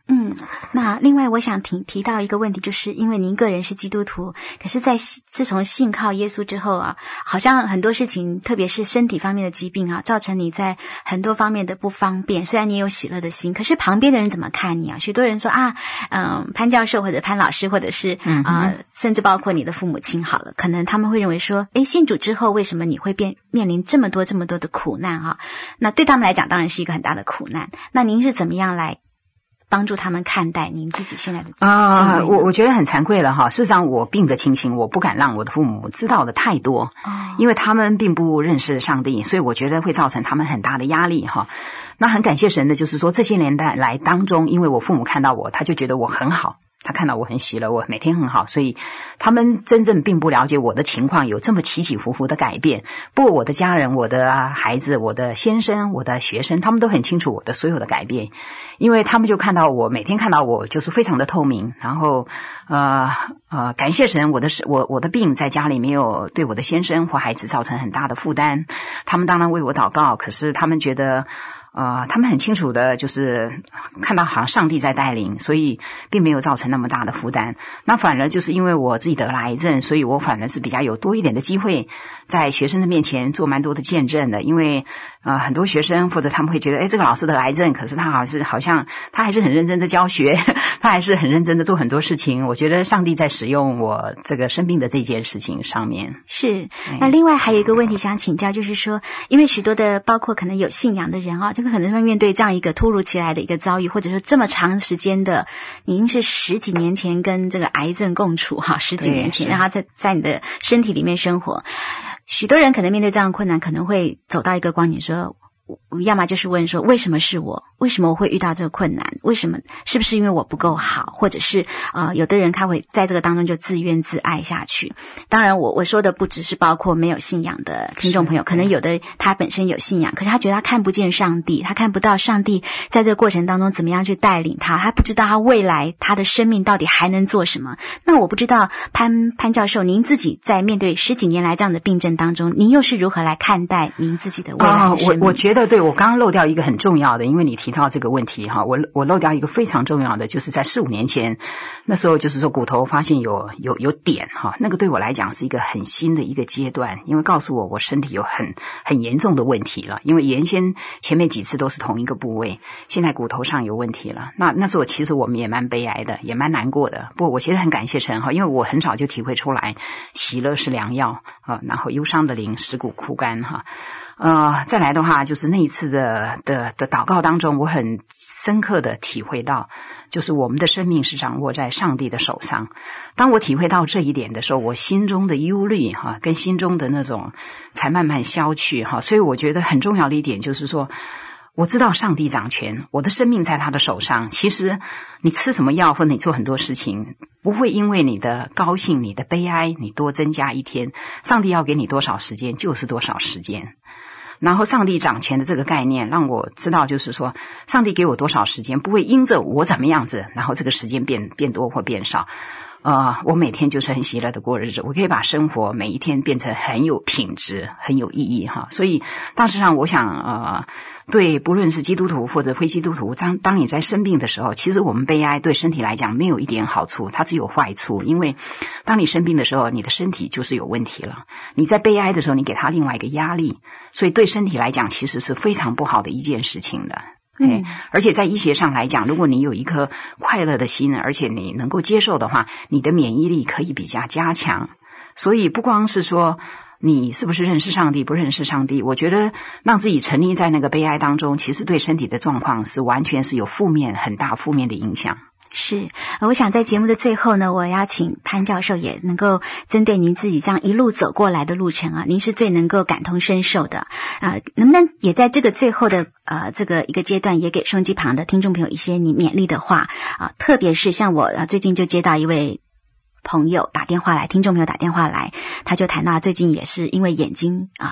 那另外我想提到一个问题，就是因为您个人是基督徒，可是自从信靠耶稣之后啊，好像很多事情，特别是身体方面的疾病啊，造成你在很多方面的不方便。虽然你有喜乐的心，可是旁边的人怎么看你啊？许多人说潘教授或者潘老师，或者是甚至包括你的父母亲好了，可能他们会认为说，信主之后为什么你会面临这么多的苦难啊？那对他们来讲当然是一个很大的苦难。那您是怎么样来帮助他们看待您自己现在的我觉得很惭愧了哈。事实上我病的情形我不敢让我的父母知道的太多，因为他们并不认识上帝，所以我觉得会造成他们很大的压力哈。那很感谢神的就是说，这些年代来当中，因为我父母看到我，他就觉得我很好，他看到我很喜乐，我每天很好，所以他们真正并不了解我的情况有这么起起伏伏的改变。不过我的家人、我的孩子、我的先生、我的学生，他们都很清楚我的所有的改变，因为他们就看到我，每天看到我就是非常的透明。然后感谢神，我的病在家里没有对我的先生或孩子造成很大的负担。他们当然为我祷告，可是他们觉得他们很清楚的就是看到好像上帝在带领，所以并没有造成那么大的负担。那反而就是因为我自己得了癌症，所以我反而是比较有多一点的机会在学生的面前做蛮多的见证的。因为很多学生或者他们会觉得这个老师得癌症，可是他好像他还是很认真的教学，他还是很认真的做很多事情。我觉得上帝在使用我这个生病的这件事情上面。 是。那另外还有一个问题想请教，就是说因为许多的包括可能有信仰的人这个可能会面对这样一个突如其来的一个遭遇，或者说这么长时间的，你已经是10几年前跟这个癌症共处10几年前，让他在你的身体里面生活。许多人可能面对这样的困难，可能会走到一个光景说，要么就是问说为什么是我，为什么我会遇到这个困难，为什么，是不是因为我不够好，或者是有的人他会在这个当中就自怨自艾下去。当然我说的不只是包括没有信仰的听众朋友，可能有的他本身有信仰，可是他觉得他看不见上帝，他看不到上帝在这个过程当中怎么样去带领他不知道他未来他的生命到底还能做什么。那我不知道潘教授，您自己在面对10几年来这样的病症当中，您又是如何来看待您自己的未来的生命？ 我觉得对，我刚刚漏掉一个很重要的，因为你提到这个问题我漏掉一个非常重要的，就是在4、5年前，那时候就是说骨头发现有点那个对我来讲是一个很新的一个阶段，因为告诉我身体有很严重的问题了，因为原先前面几次都是同一个部位，现在骨头上有问题了。那时候其实我们也蛮悲哀的，也蛮难过的。不过我其实很感谢神因为我很早就体会出来，喜乐是良药然后忧伤的灵使骨枯干再来的话，就是那一次的祷告当中，我很深刻的体会到，就是我们的生命是掌握在上帝的手上。当我体会到这一点的时候，我心中的忧虑跟心中的那种才慢慢消去所以我觉得很重要的一点就是说，我知道上帝掌权，我的生命在他的手上。其实你吃什么药或者你做很多事情，不会因为你的高兴、你的悲哀，你多增加一天，上帝要给你多少时间就是多少时间。然后上帝掌权的这个概念让我知道，就是说上帝给我多少时间，不会因着我怎么样子，然后这个时间变多或变少。我每天就是很喜乐的过日子，我可以把生活每一天变成很有品质、很有意义所以大致上我想对不论是基督徒或者非基督徒，当你在生病的时候，其实我们悲哀对身体来讲没有一点好处，它只有坏处。因为当你生病的时候，你的身体就是有问题了，你在悲哀的时候，你给它另外一个压力，所以对身体来讲其实是非常不好的一件事情的。而且在医学上来讲，如果你有一颗快乐的心，而且你能够接受的话，你的免疫力可以比较加强。所以不光是说你是不是认识上帝，不认识上帝，我觉得让自己沉溺在那个悲哀当中，其实对身体的状况是完全是有很大负面的影响。 是，我想在节目的最后呢，我邀请潘教授也能够针对您自己这样一路走过来的路程您是最能够感同身受的能不能也在这个最后的这个一个阶段，也给收音机旁的听众朋友一些你勉励的话特别是像我最近就接到一位朋友打电话来，听众朋友打电话来，他就谈到最近也是因为眼睛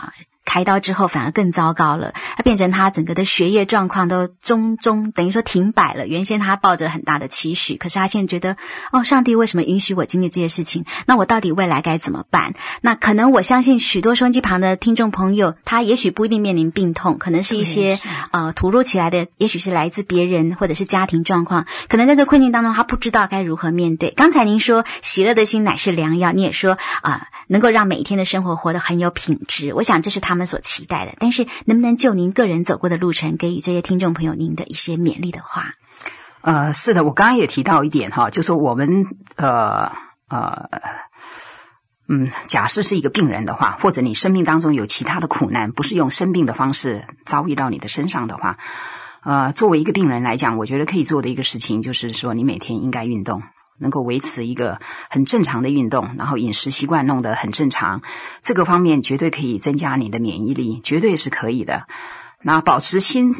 开刀之后反而更糟糕了，他变成他整个的学业状况都等于说停摆了。原先他抱着很大的期许，可是他现在觉得上帝为什么允许我经历这些事情？那我到底未来该怎么办？那可能我相信许多收音机旁的听众朋友，他也许不一定面临病痛，可能是一些突如其来的，也许是来自别人或者是家庭状况，可能在这困境当中他不知道该如何面对。刚才您说喜乐的心乃是良药，你也说能够让每一天的生活活得很有品质，我想这是他们所期待的。但是能不能就您个人走过的路程，给予这些听众朋友您的一些勉励的话？ 是的，我刚刚也提到一点哈，就是我们假设是一个病人的话，或者你生命当中有其他的苦难，不是用生病的方式遭遇到你的身上的话，作为一个病人来讲，我觉得可以做的一个事情就是说，你每天应该运动，能够维持一个很正常的运动，然后饮食习惯弄得很正常，这个方面绝对可以增加你的免疫力，绝对是可以的。那保持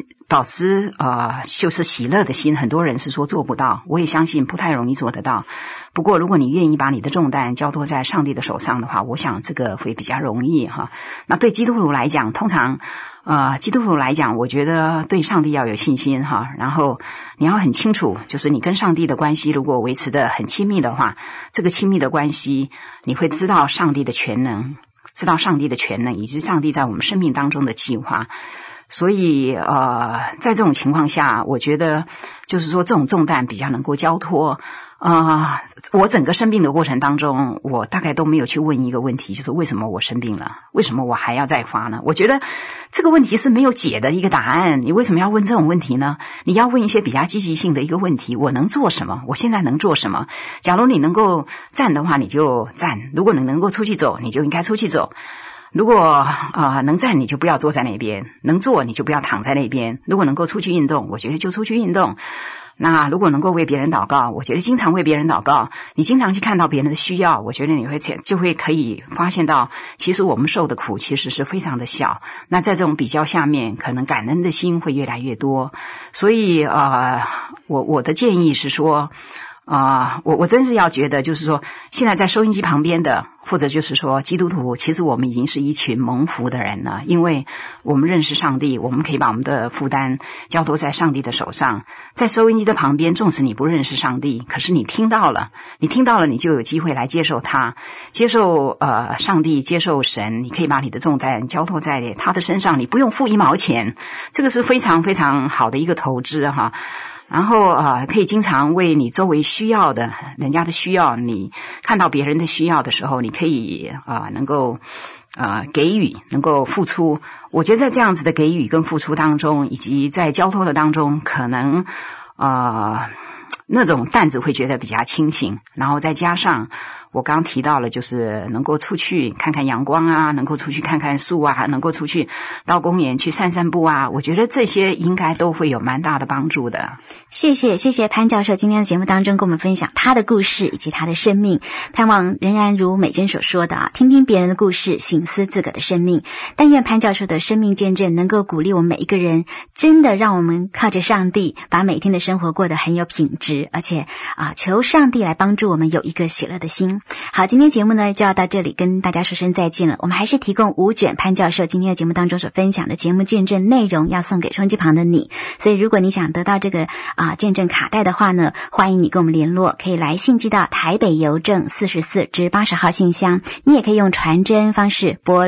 就是喜乐的心，很多人是说做不到，我也相信不太容易做得到。不过如果你愿意把你的重担交托在上帝的手上的话，我想这个会比较容易哈。那对基督徒来讲，通常基督徒来讲，我觉得对上帝要有信心哈，然后你要很清楚，就是你跟上帝的关系如果维持得很亲密的话，这个亲密的关系你会知道上帝的全能，以及上帝在我们生命当中的计划。所以在这种情况下，我觉得就是说这种重担比较能够交托。我整个生病的过程当中，我大概都没有去问一个问题，就是为什么我生病了，为什么我还要再发呢？我觉得这个问题是没有解的一个答案，你为什么要问这种问题呢？你要问一些比较积极性的一个问题，我能做什么？我现在能做什么？假如你能够站的话，你就站；如果你能够出去走，你就应该出去走。如果能站你就不要坐在那边，能坐你就不要躺在那边。如果能够出去运动，我觉得就出去运动。那如果能够为别人祷告，我觉得经常为别人祷告，你经常去看到别人的需要，我觉得你就会可以发现到，其实我们受的苦其实是非常的小。那在这种比较下面，可能感恩的心会越来越多。所以我的建议是说我真是要觉得就是说，现在在收音机旁边的，或者就是说基督徒，其实我们已经是一群蒙福的人了，因为我们认识上帝，我们可以把我们的负担交托在上帝的手上。在收音机的旁边，纵使你不认识上帝，可是你听到了，你就有机会来接受他，接受上帝，接受神，你可以把你的重担交托在他的身上，你不用付1毛钱，这个是非常非常好的一个投资哈。然后可以经常为你周围需要的人家的需要，你看到别人的需要的时候，你可以能够给予，能够付出。我觉得在这样子的给予跟付出当中，以及在交托的当中，可能那种担子会觉得比较轻省，然后再加上我刚提到了，就是能够出去看看阳光啊，能够出去看看树啊，能够出去到公园去散散步啊，我觉得这些应该都会有蛮大的帮助的。 谢谢潘教授今天的节目当中跟我们分享他的故事以及他的生命，盼望仍然如美珍所说的听听别人的故事，省思自个的生命。但愿潘教授的生命见证能够鼓励我们每一个人，真的让我们靠着上帝把每天的生活过得很有品质，而且求上帝来帮助我们有一个喜乐的心。好，今天节目呢就要到这里跟大家说声再见了。我们还是提供5卷潘教授今天的节目当中所分享的节目见证内容，要送给收音机旁的你。所以如果你想得到这个见证卡带的话呢，欢迎你跟我们联络，可以来信寄到台北邮政44至80号信箱，你也可以用传真方式拨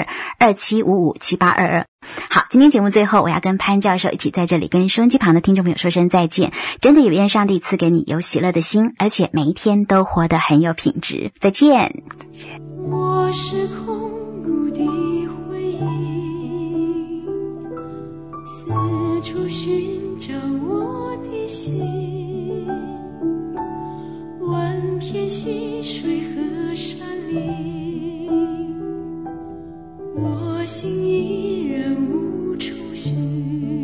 02-2755-7822。好，今天节目最后我要跟潘教授一起在这里跟收音机旁的听众朋友说声再见。真的也愿上帝赐给你有喜乐的心，而且每一天都活得很有品质。再见。 我是空谷的回忆，四处寻找我的心，万片溪水和山林，我心依然无处寻。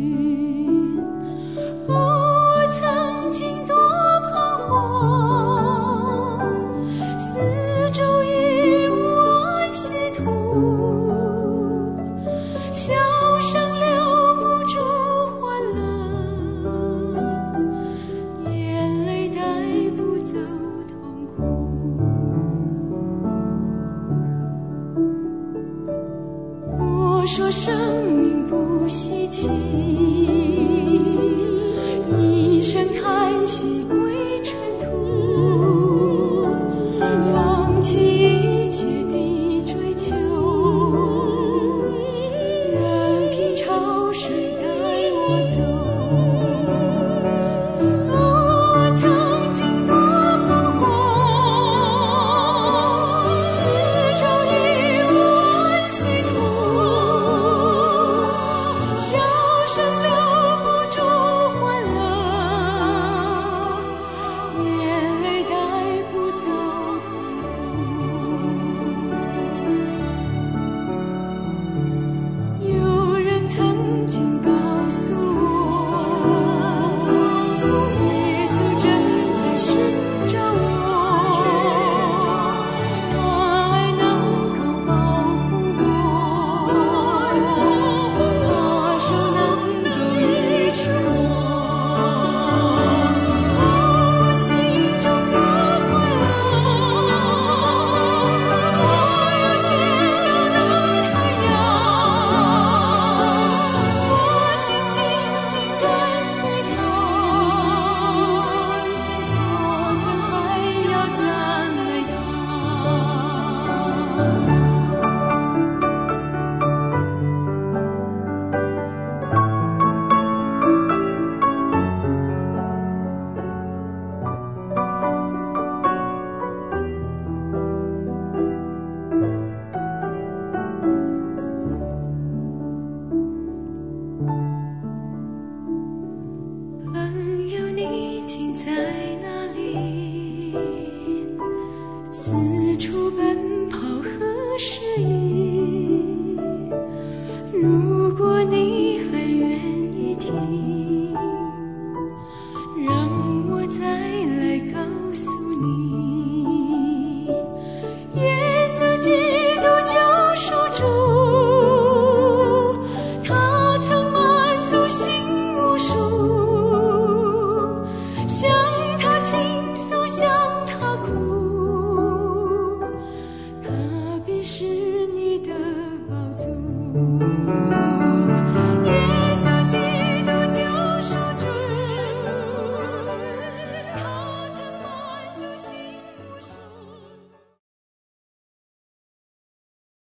我曾经多彷徨，四周已无安息土，笑声留不住欢乐，眼泪带不走痛苦。我命不稀奇，一声叹息归尘土，放弃一切的追求，任凭潮水带我走。我曾经多彷徨，四周已无完虚途，笑声留不住欢乐，眼泪带不走痛。有人曾经告诉我，耶稣正在寻找我，他爱能够保护我，他手能够医治我，我心中多快乐，我又见到那太阳，我心紧紧跟随他，我将还要赞美朋友，你竟在哪里？四处奔跑何时已？如果你还愿意听，